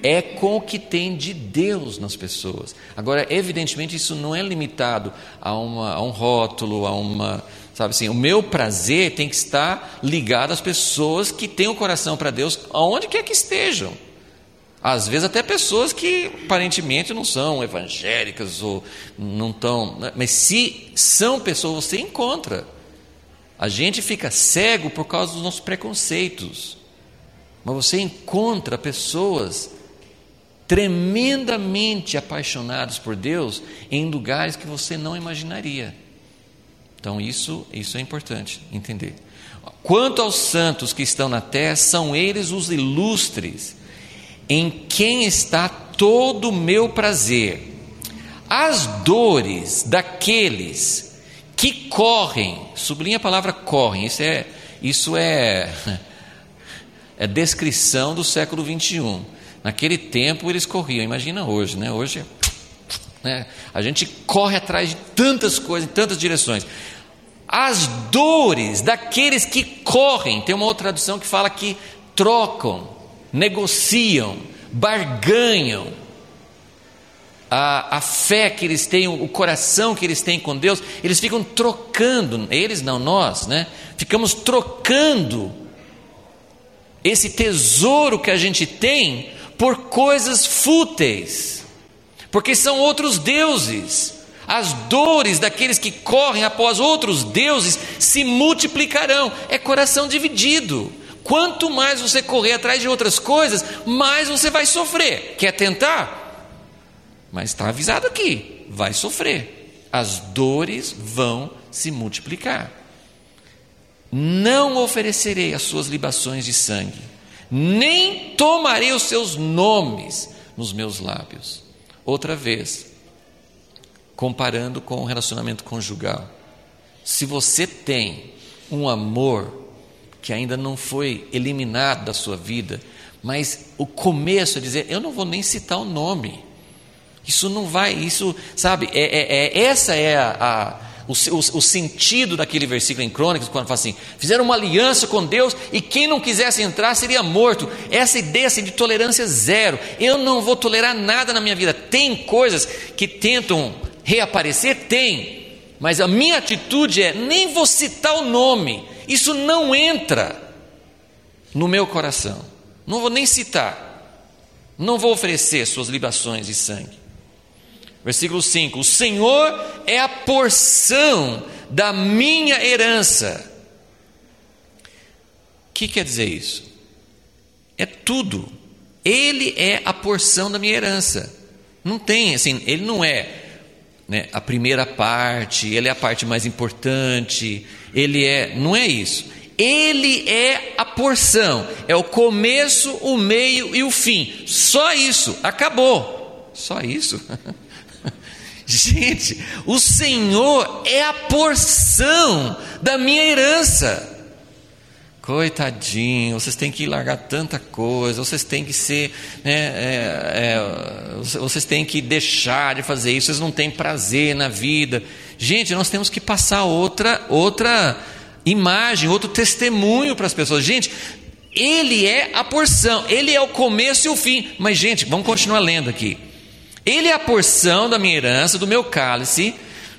é com o que tem de Deus nas pessoas. Agora, evidentemente, isso não é limitado a, uma, a um rótulo, a uma... Sabe assim, o meu prazer tem que estar ligado às pessoas que têm o coração para Deus, aonde quer que estejam. Às vezes até pessoas que aparentemente não são evangélicas ou não estão... Mas se são pessoas, você encontra. A gente fica cego por causa dos nossos preconceitos. Mas você encontra pessoas tremendamente apaixonadas por Deus em lugares que você não imaginaria. Então isso, isso é importante entender. Quanto aos santos que estão na terra, são eles os ilustres, em quem está todo o meu prazer. As dores daqueles que correm, sublinha a palavra correm, isso é, isso é, é descrição do século vinte e um. Naquele tempo eles corriam, imagina hoje, né? Hoje né, a gente corre atrás de tantas coisas, em tantas direções. As dores daqueles que correm, tem uma outra tradução que fala que trocam, negociam, barganham, a, a fé que eles têm, o coração que eles têm com Deus, eles ficam trocando, eles não, nós, né? Ficamos trocando esse tesouro que a gente tem por coisas fúteis, porque são outros deuses. As dores daqueles que correm após outros deuses se multiplicarão. É coração dividido. Quanto mais você correr atrás de outras coisas, mais você vai sofrer. Quer tentar? Mas está avisado aqui, vai sofrer. As dores vão se multiplicar. Não oferecerei as suas libações de sangue, nem tomarei os seus nomes nos meus lábios. Outra vez, comparando com o relacionamento conjugal. Se você tem um amor que ainda não foi eliminado da sua vida, mas o começo é dizer, eu não vou nem citar o nome. Isso não vai, isso, sabe, é, é, é, essa é a, a, o, o, o sentido daquele versículo em Crônicas, quando fala assim, fizeram uma aliança com Deus e quem não quisesse entrar seria morto. Essa ideia assim, de tolerância zero. Eu não vou tolerar nada na minha vida. Tem coisas que tentam reaparecer? Tem, mas a minha atitude é, nem vou citar o nome, isso não entra no meu coração, não vou nem citar, não vou oferecer suas libações de sangue. Versículo cinco, o Senhor é a porção da minha herança. O que quer dizer isso? É tudo, Ele é a porção da minha herança, não tem assim, Ele não é né, a primeira parte, Ele é a parte mais importante, Ele é, não é isso, Ele é a porção, é o começo, o meio e o fim, só isso, acabou, só isso. Gente, o Senhor é a porção da minha herança. Coitadinho, vocês têm que largar tanta coisa, vocês têm que ser, né, é, é, vocês têm que deixar de fazer isso, vocês não têm prazer na vida. Gente, nós temos que passar outra, outra imagem, outro testemunho para as pessoas. Gente, Ele é a porção, Ele é o começo e o fim. Mas gente, vamos continuar lendo aqui. Ele é a porção da minha herança, do meu cálice.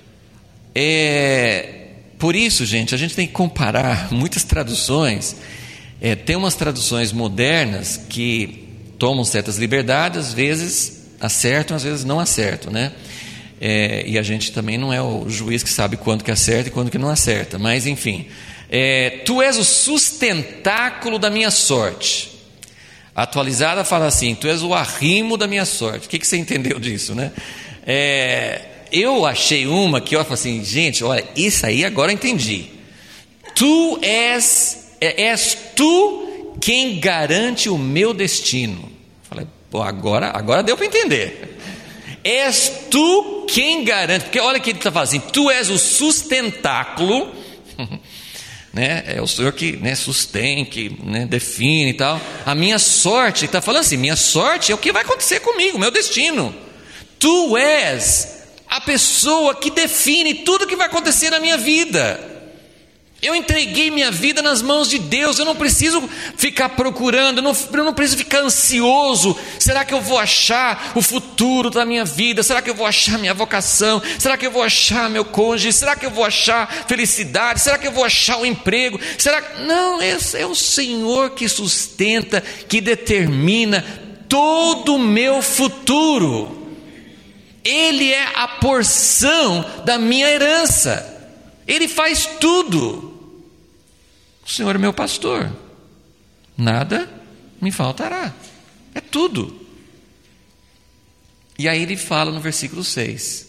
É... Por isso, gente, a gente tem que comparar muitas traduções. É, tem umas traduções modernas que tomam certas liberdades, às vezes acertam, às vezes não acertam, né? É, e a gente também não é o juiz que sabe quando que acerta e quando que não acerta. Mas, enfim, é, tu és o sustentáculo da minha sorte. A atualizada fala assim, tu és o arrimo da minha sorte. O que, que você entendeu disso, né? É... Eu achei uma que eu falei assim, gente, olha, isso aí agora eu entendi. Tu és, és tu quem garante o meu destino. Falei, pô, agora, agora deu para entender. És tu quem garante, porque olha que ele está falando assim, tu és o sustentáculo, né? É o Senhor que né, sustém, que né, define e tal. A minha sorte, ele está falando assim, minha sorte é o que vai acontecer comigo, meu destino. Tu és a pessoa que define tudo que vai acontecer na minha vida. Eu entreguei minha vida nas mãos de Deus. Eu não preciso ficar procurando, eu não, eu não preciso ficar ansioso. Será que eu vou achar o futuro da minha vida? Será que eu vou achar minha vocação? Será que eu vou achar meu cônjuge? Será que eu vou achar felicidade? Será que eu vou achar o emprego? Será que... Não, é, é o Senhor que sustenta, que determina todo o meu futuro. Ele é a porção da minha herança. Ele faz tudo. O Senhor é meu pastor. Nada me faltará. É tudo. E aí ele fala no versículo seis: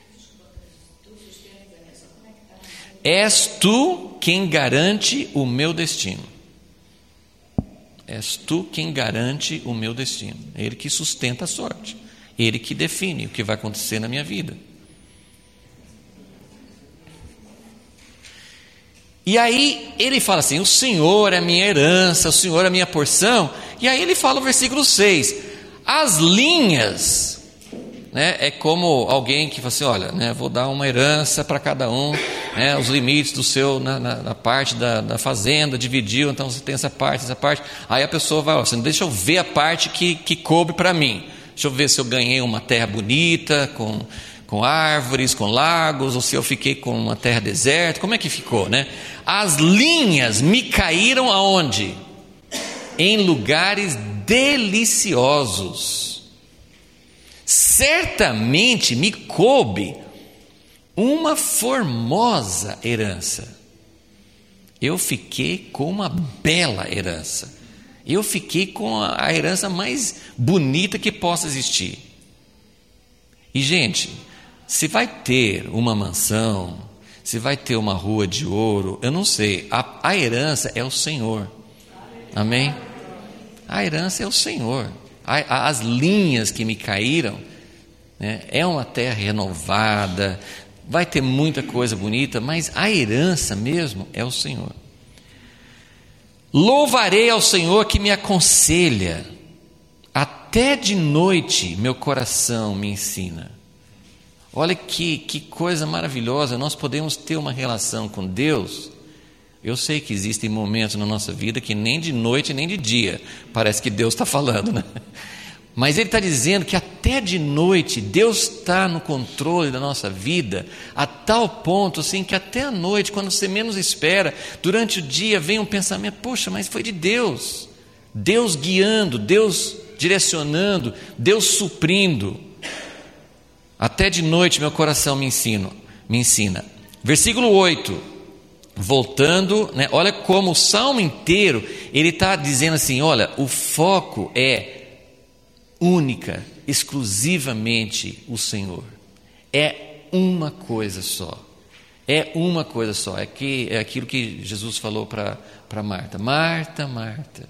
És tu quem garante o meu destino. És tu quem garante o meu destino. É Ele que sustenta a sorte. Ele que define o que vai acontecer na minha vida. E aí ele fala assim: o Senhor é a minha herança, o Senhor é a minha porção. E aí ele fala no versículo seis: as linhas, né, é como alguém que fala assim: olha, né, vou dar uma herança para cada um, né, os limites do seu, na, na, na parte da, da fazenda, dividiu, então você tem essa parte, essa parte. Aí a pessoa vai, ó, assim, deixa eu ver a parte que, que coube para mim. Deixa eu ver se eu ganhei uma terra bonita, com, com árvores, com lagos, ou se eu fiquei com uma terra deserta. Como é que ficou, né? As linhas me caíram aonde? Em lugares deliciosos. Certamente me coube uma formosa herança. Eu fiquei com uma bela herança. Eu fiquei com a herança mais bonita que possa existir. E, gente, se vai ter uma mansão, se vai ter uma rua de ouro, eu não sei. A, a herança é o Senhor. Amém? A herança é o Senhor. A, a, as linhas que me caíram, né, é uma terra renovada, vai ter muita coisa bonita, mas a herança mesmo é o Senhor. Louvarei ao Senhor que me aconselha, até de noite meu coração me ensina. Olha que, que coisa maravilhosa, nós podemos ter uma relação com Deus. Eu sei que existem momentos na nossa vida que nem de noite nem de dia parece que Deus está falando, né? Mas Ele está dizendo que até de noite Deus está no controle da nossa vida, a tal ponto assim que até a noite, quando você menos espera, durante o dia vem um pensamento: poxa, mas foi de Deus, Deus guiando, Deus direcionando, Deus suprindo. Até de noite meu coração me ensina, me ensina. Versículo oito, voltando, né, olha como o salmo inteiro ele está dizendo assim: olha, o foco é única, exclusivamente o Senhor. É uma coisa só. É uma coisa só. É, que, é aquilo que Jesus falou para Marta. Marta, Marta,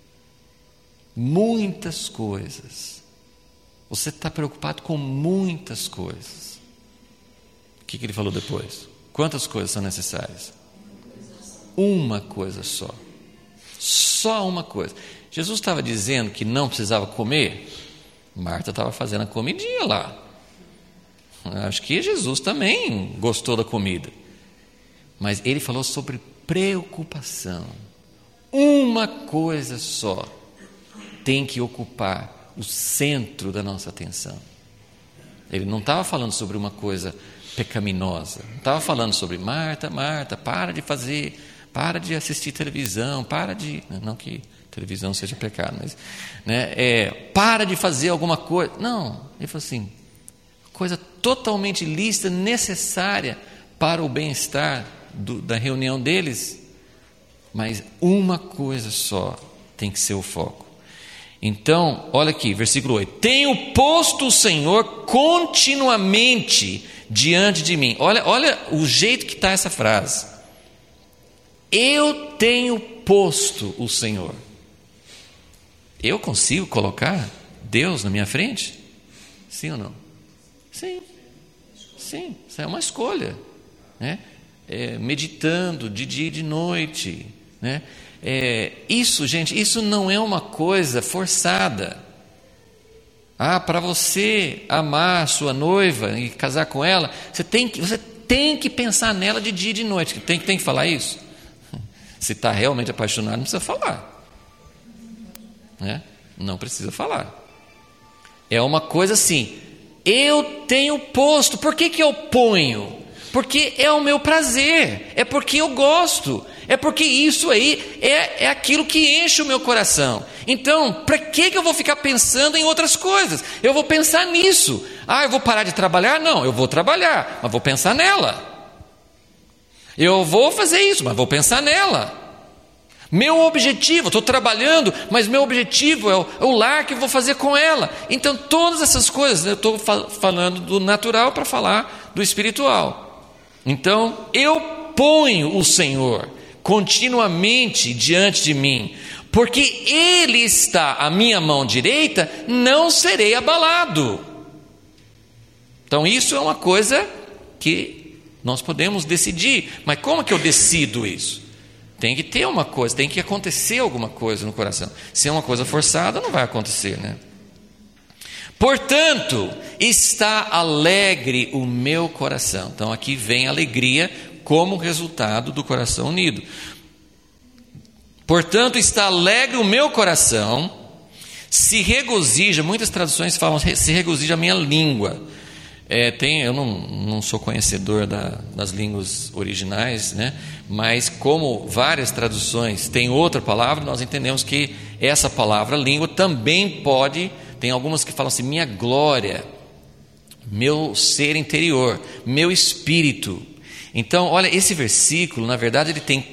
muitas coisas. Você está preocupado com muitas coisas. O que, que ele falou depois? Quantas coisas são necessárias? Uma coisa só. Só uma coisa. Jesus estava dizendo que não precisava comer. Marta estava fazendo a comidinha lá. Acho que Jesus também gostou da comida. Mas ele falou sobre preocupação. Uma coisa só tem que ocupar o centro da nossa atenção. Ele não estava falando sobre uma coisa pecaminosa. Não estava falando sobre: Marta, Marta, para de fazer, para de assistir televisão, para de... Não que televisão seja pecado, mas, né, é, para de fazer alguma coisa. Não, ele falou assim: coisa totalmente lícita, necessária para o bem-estar do, da reunião deles, mas uma coisa só tem que ser o foco. Então, olha aqui, versículo oito: tenho posto o Senhor continuamente diante de mim. Olha, olha o jeito que está essa frase. Eu tenho posto o Senhor. Eu consigo colocar Deus na minha frente? Sim ou não? Sim, sim, isso é uma escolha, né? É, meditando de dia e de noite, né? É, isso, gente, isso não é uma coisa forçada. Ah, para você amar a sua noiva e casar com ela, você tem que, você tem que pensar nela de dia e de noite. Tem, tem que falar isso? Se está realmente apaixonado, não precisa falar, né? Não precisa falar. É uma coisa assim, eu tenho posto, por que que eu ponho? Porque é o meu prazer, é porque eu gosto, é porque isso aí é, é aquilo que enche o meu coração. Então, para que que eu vou ficar pensando em outras coisas? Eu vou pensar nisso. Ah, eu vou parar de trabalhar? Não, eu vou trabalhar, mas vou pensar nela. Eu vou fazer isso, mas vou pensar nela. Meu objetivo, estou trabalhando, mas meu objetivo é o, é o lar que eu vou fazer com ela. Então, todas essas coisas, eu estou fal- falando do natural para falar do espiritual. Então, eu ponho o Senhor continuamente diante de mim, porque Ele está à minha mão direita, não serei abalado. Então, isso é uma coisa que nós podemos decidir. Mas como que eu decido isso? Tem que ter uma coisa, tem que acontecer alguma coisa no coração. Se é uma coisa forçada, não vai acontecer, né? Portanto, está alegre o meu coração. Então aqui vem alegria como resultado do coração unido. Portanto, está alegre o meu coração, se regozija, muitas traduções falam, se regozija a minha língua. É, tem, eu não, não sou conhecedor da, das línguas originais, né? Mas como várias traduções têm outra palavra, nós entendemos que essa palavra língua também pode, tem algumas que falam assim, minha glória, meu ser interior, meu espírito. Então, olha, esse versículo, na verdade, ele tem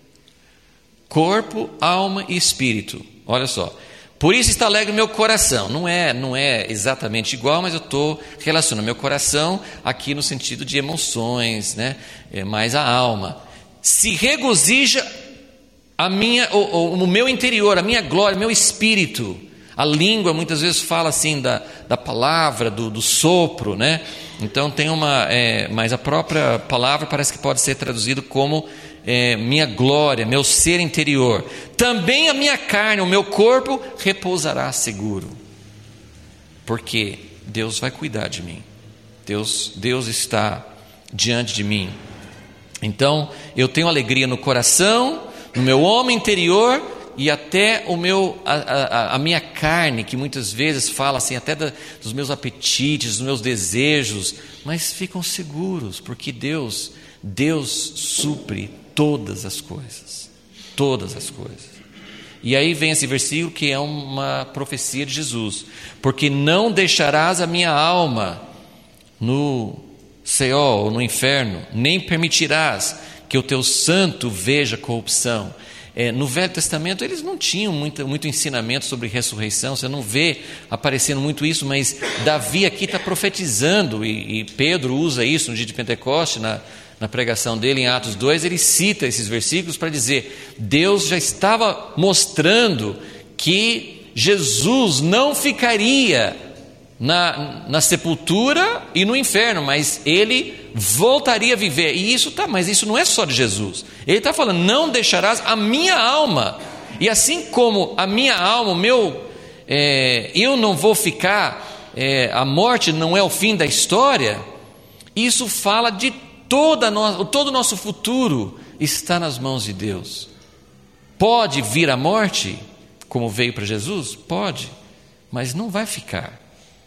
corpo, alma e espírito. Olha só. Por isso está alegre o meu coração. Não é, não é exatamente igual, mas eu estou relacionando meu coração aqui no sentido de emoções, né? É mais a alma. Se regozija a minha, o, o meu interior, a minha glória, o meu espírito. A língua muitas vezes fala assim da, da palavra, do, do sopro, né? Então tem uma, é, mas a própria palavra parece que pode ser traduzido como é, minha glória, meu ser interior. Também a minha carne, o meu corpo repousará seguro, porque Deus vai cuidar de mim. Deus, Deus está diante de mim. Então eu tenho alegria no coração, no meu homem interior e até o meu, a, a, a minha carne, que muitas vezes fala assim, até da, dos meus apetites, dos meus desejos, mas ficam seguros, porque Deus, Deus supre todas as coisas, todas as coisas. E aí vem esse versículo que é uma profecia de Jesus, porque não deixarás a minha alma no Seol, no inferno, nem permitirás que o teu santo veja corrupção. É, no Velho Testamento eles não tinham muito, muito ensinamento sobre ressurreição, você não vê aparecendo muito isso, mas Davi aqui está profetizando, e, e Pedro usa isso no dia de Pentecoste, na, na pregação dele em Atos dois, ele cita esses versículos para dizer, Deus já estava mostrando que Jesus não ficaria na, na sepultura e no inferno, mas ele voltaria a viver. E isso tá, mas isso não é só de Jesus. Ele está falando, não deixarás a minha alma. E assim como a minha alma, o meu, é, eu não vou ficar, é, a morte não é o fim da história. Isso fala de toda no, todo o nosso futuro está nas mãos de Deus. Pode vir a morte, como veio para Jesus? Pode, mas não vai ficar.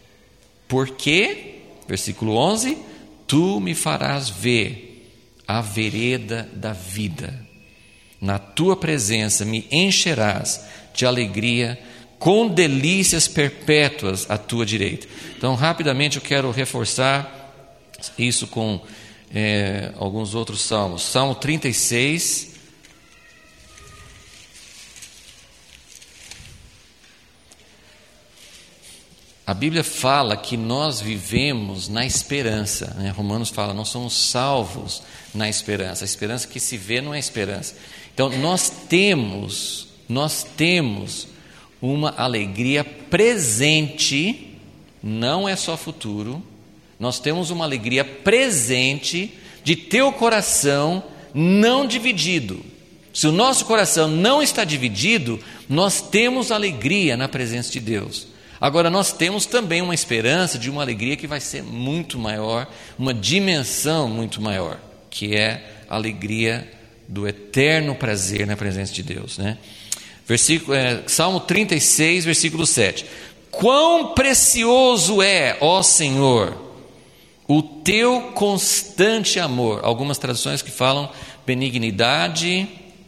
Porque, versículo onze, tu me farás ver a vereda da vida. Na tua presença me encherás de alegria, com delícias perpétuas à tua direita. Então, rapidamente eu quero reforçar isso com é, alguns outros salmos. Salmo trinta e seis. A Bíblia fala que nós vivemos na esperança, né? Romanos fala, nós somos salvos na esperança. A esperança que se vê não é esperança. Então nós temos, nós temos uma alegria presente, não é só futuro. Nós temos uma alegria presente de ter o coração não dividido. Se o nosso coração não está dividido, nós temos alegria na presença de Deus. Agora, nós temos também uma esperança de uma alegria que vai ser muito maior, uma dimensão muito maior, que é a alegria do eterno prazer na presença de Deus, né? Versículo, é, Salmo trinta e seis, versículo sete. Quão precioso é, ó Senhor, o teu constante amor. Algumas traduções que falam benignidade.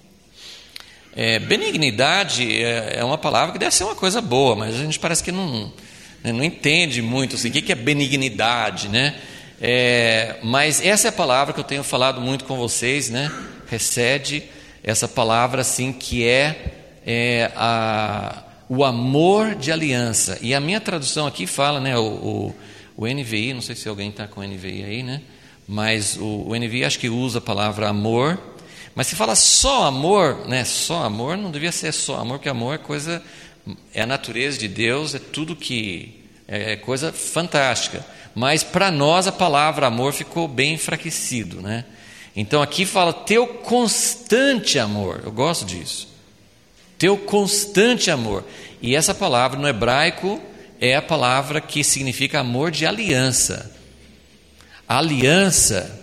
É, benignidade é, é uma palavra que deve ser uma coisa boa, mas a gente parece que não, não entende muito assim, o que é benignidade, né? É, mas essa é a palavra que eu tenho falado muito com vocês, né? Recede essa palavra assim que é, é a, o amor de aliança. E a minha tradução aqui fala, né? O, o, o N V I, não sei se alguém está com o N V I aí, né? Mas o, o N V I acho que usa a palavra amor. Mas se fala só amor, né? Só amor não devia ser só amor, porque amor é coisa, é a natureza de Deus, é tudo que é, é coisa fantástica. Mas para nós a palavra amor ficou bem enfraquecido, né? Então aqui fala teu constante amor. Eu gosto disso. Teu constante amor. E essa palavra no hebraico é a palavra que significa amor de aliança. A aliança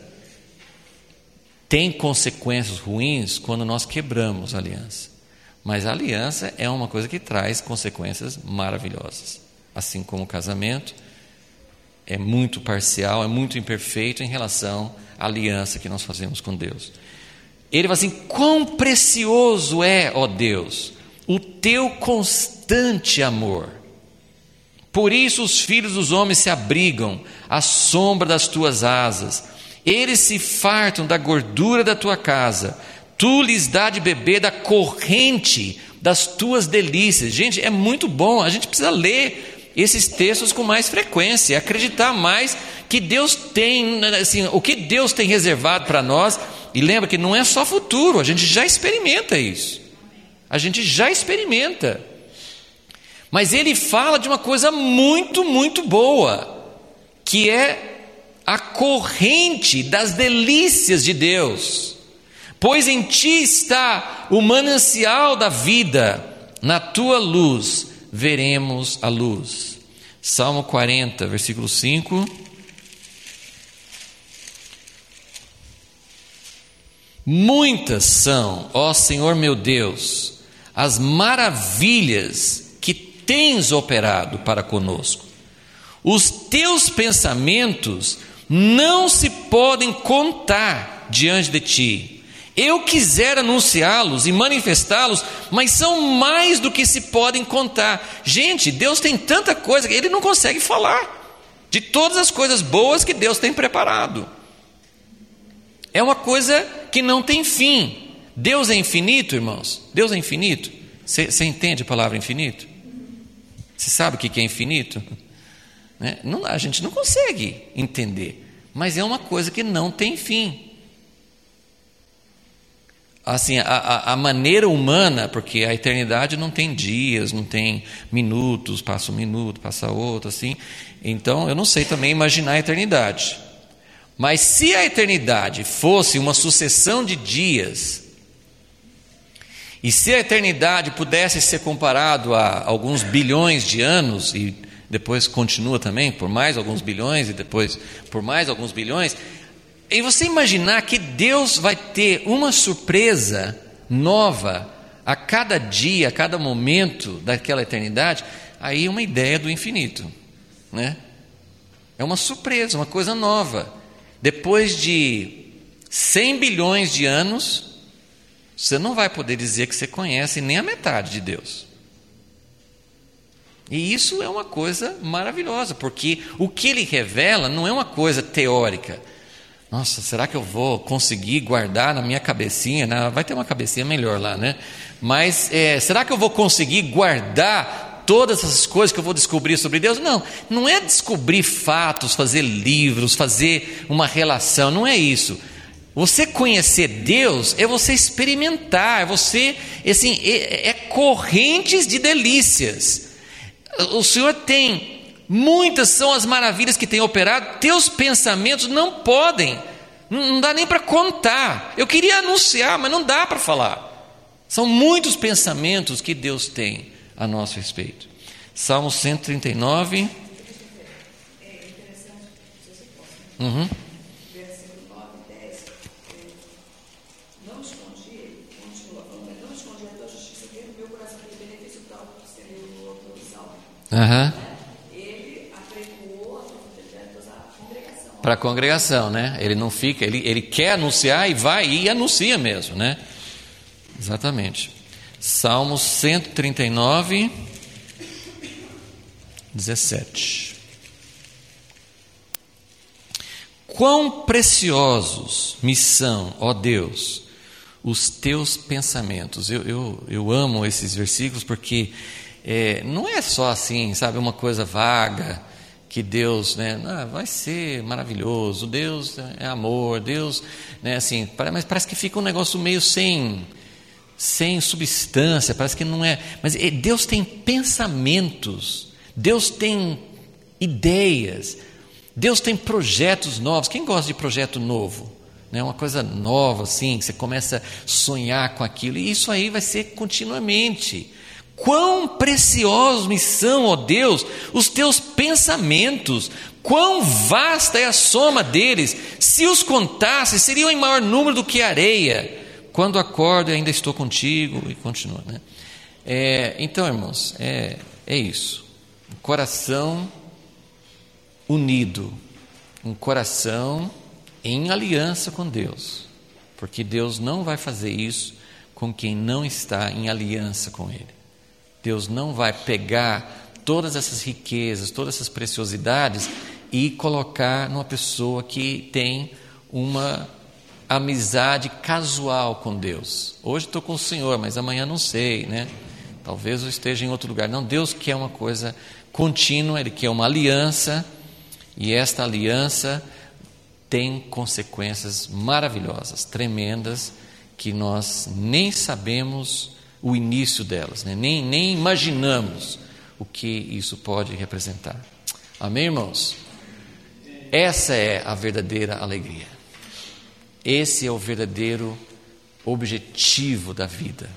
tem consequências ruins quando nós quebramos a aliança. Mas a aliança é uma coisa que traz consequências maravilhosas. Assim como o casamento é muito parcial, é muito imperfeito em relação à aliança que nós fazemos com Deus. Ele fala assim, quão precioso é, ó Deus, o teu constante amor. Por isso os filhos dos homens se abrigam à sombra das tuas asas. Eles se fartam da gordura da tua casa. Tu lhes dá de beber da corrente das tuas delícias. Gente, é muito bom. A gente precisa ler esses textos com mais frequência, acreditar mais que Deus tem, assim, o que Deus tem reservado para nós. E lembra que não é só futuro, a gente já experimenta isso. A gente já experimenta. Mas ele fala de uma coisa muito, muito boa, que é a corrente das delícias de Deus. Pois em ti está o manancial da vida, na tua luz veremos a luz. Salmo quarenta, versículo cinco. Muitas são, ó Senhor meu Deus, as maravilhas que tens operado para conosco. Os teus pensamentos não se podem contar diante de ti. Eu quisera anunciá-los e manifestá-los, mas são mais do que se podem contar. Gente, Deus tem tanta coisa que Ele não consegue falar de todas as coisas boas que Deus tem preparado. É uma coisa que não tem fim. Deus é infinito, irmãos. Deus é infinito. Você entende a palavra infinito? Você sabe o que é infinito? Né? Não, a gente não consegue entender, mas é uma coisa que não tem fim. Assim, a, a, a maneira humana, porque a eternidade não tem dias, não tem minutos, passa um minuto, passa outro, assim. Então, eu não sei também imaginar a eternidade. Mas se a eternidade fosse uma sucessão de dias, e se a eternidade pudesse ser comparado a alguns bilhões de anos, e depois continua também por mais alguns bilhões, e depois por mais alguns bilhões, e você imaginar que Deus vai ter uma surpresa nova a cada dia, a cada momento daquela eternidade, aí é uma ideia do infinito, né? É uma surpresa, uma coisa nova. Depois de cem bilhões de anos, você não vai poder dizer que você conhece nem a metade de Deus. E isso é uma coisa maravilhosa, porque o que Ele revela não é uma coisa teórica. Nossa, será que eu vou conseguir guardar na minha cabecinha? Não, vai ter uma cabecinha melhor lá, né? Mas é, será que eu vou conseguir guardar todas essas coisas que eu vou descobrir sobre Deus? Não, não é descobrir fatos, fazer livros, fazer uma relação, não é isso. Você conhecer Deus é você experimentar, é você, assim, é, é correntes de delícias. O Senhor tem... Muitas são as maravilhas que tem operado. Teus pensamentos não podem, não dá nem para contar. Eu queria anunciar, mas não dá para falar. São muitos pensamentos que Deus tem a nosso respeito. Salmo cento e trinta e nove. Uhum. Aham. Ele apregou a congregação. Para a congregação, né? Ele não fica, ele, ele quer anunciar e vai e anuncia mesmo, né? Exatamente. Salmos cento e trinta e nove, dezessete. Quão preciosos me são, ó Deus, os teus pensamentos. Eu, eu, eu amo esses versículos porque é, não é só assim, sabe, uma coisa vaga, que Deus, né, ah, vai ser maravilhoso, Deus é amor, Deus, né, assim, mas parece que fica um negócio meio sem, sem substância, parece que não é, mas Deus tem pensamentos, Deus tem ideias, Deus tem projetos novos. Quem gosta de projeto novo? Né? Uma coisa nova assim, que você começa a sonhar com aquilo, e isso aí vai ser continuamente. Quão preciosos me são, ó Deus, os teus pensamentos, quão vasta é a soma deles. Se os contasse, seriam em maior número do que a areia. Quando acordo, ainda estou contigo, e continua, né? É, então, irmãos, é, é isso. Um coração unido, um coração em aliança com Deus, porque Deus não vai fazer isso com quem não está em aliança com Ele. Deus não vai pegar todas essas riquezas, todas essas preciosidades e colocar numa pessoa que tem uma amizade casual com Deus. Hoje estou com o Senhor, mas amanhã não sei, né? Talvez eu esteja em outro lugar. Não, Deus quer uma coisa contínua, Ele quer uma aliança, e esta aliança tem consequências maravilhosas, tremendas, que nós nem sabemos o início delas, né? nem, nem imaginamos o que isso pode representar. Amém, irmãos? Essa é a verdadeira alegria. Esse é o verdadeiro objetivo da vida.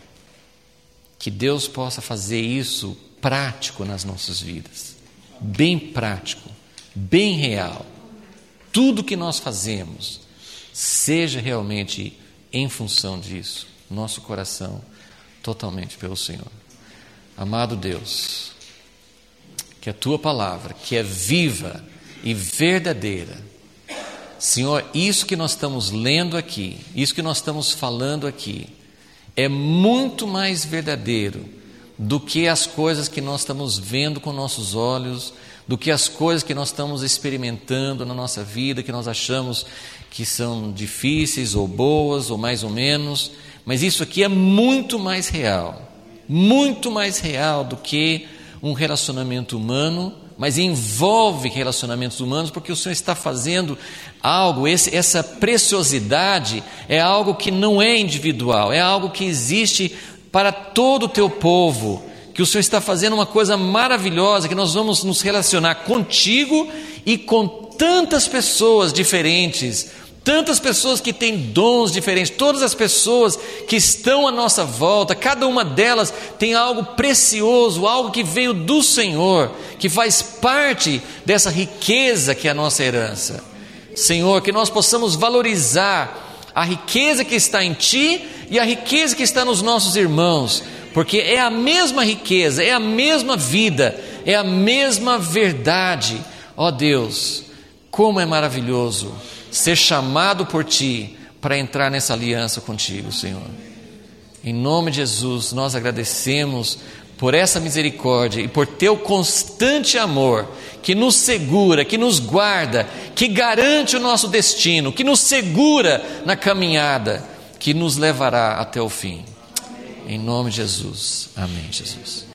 Que Deus possa fazer isso prático nas nossas vidas, bem prático, bem real. Tudo que nós fazemos seja realmente em função disso, nosso coração totalmente pelo Senhor. Amado Deus, que a Tua palavra, que é viva e verdadeira, Senhor, isso que nós estamos lendo aqui, isso que nós estamos falando aqui, é muito mais verdadeiro do que as coisas que nós estamos vendo com nossos olhos, do que as coisas que nós estamos experimentando na nossa vida, que nós achamos que são difíceis ou boas ou mais ou menos, mas isso aqui é muito mais real, muito mais real do que um relacionamento humano, mas envolve relacionamentos humanos, porque o Senhor está fazendo algo, esse, essa preciosidade é algo que não é individual, é algo que existe para todo o teu povo, que o Senhor está fazendo uma coisa maravilhosa, que nós vamos nos relacionar contigo e com tantas pessoas diferentes, tantas pessoas que têm dons diferentes, todas as pessoas que estão à nossa volta, cada uma delas tem algo precioso, algo que veio do Senhor, que faz parte dessa riqueza que é a nossa herança. Senhor, que nós possamos valorizar a riqueza que está em Ti e a riqueza que está nos nossos irmãos, porque é a mesma riqueza, é a mesma vida, é a mesma verdade. Ó Deus, como é maravilhoso ser chamado por Ti para entrar nessa aliança contigo, Senhor. Em nome de Jesus, nós agradecemos por essa misericórdia e por Teu constante amor, que nos segura, que nos guarda, que garante o nosso destino, que nos segura na caminhada, que nos levará até o fim. Em nome de Jesus. Amém, Jesus.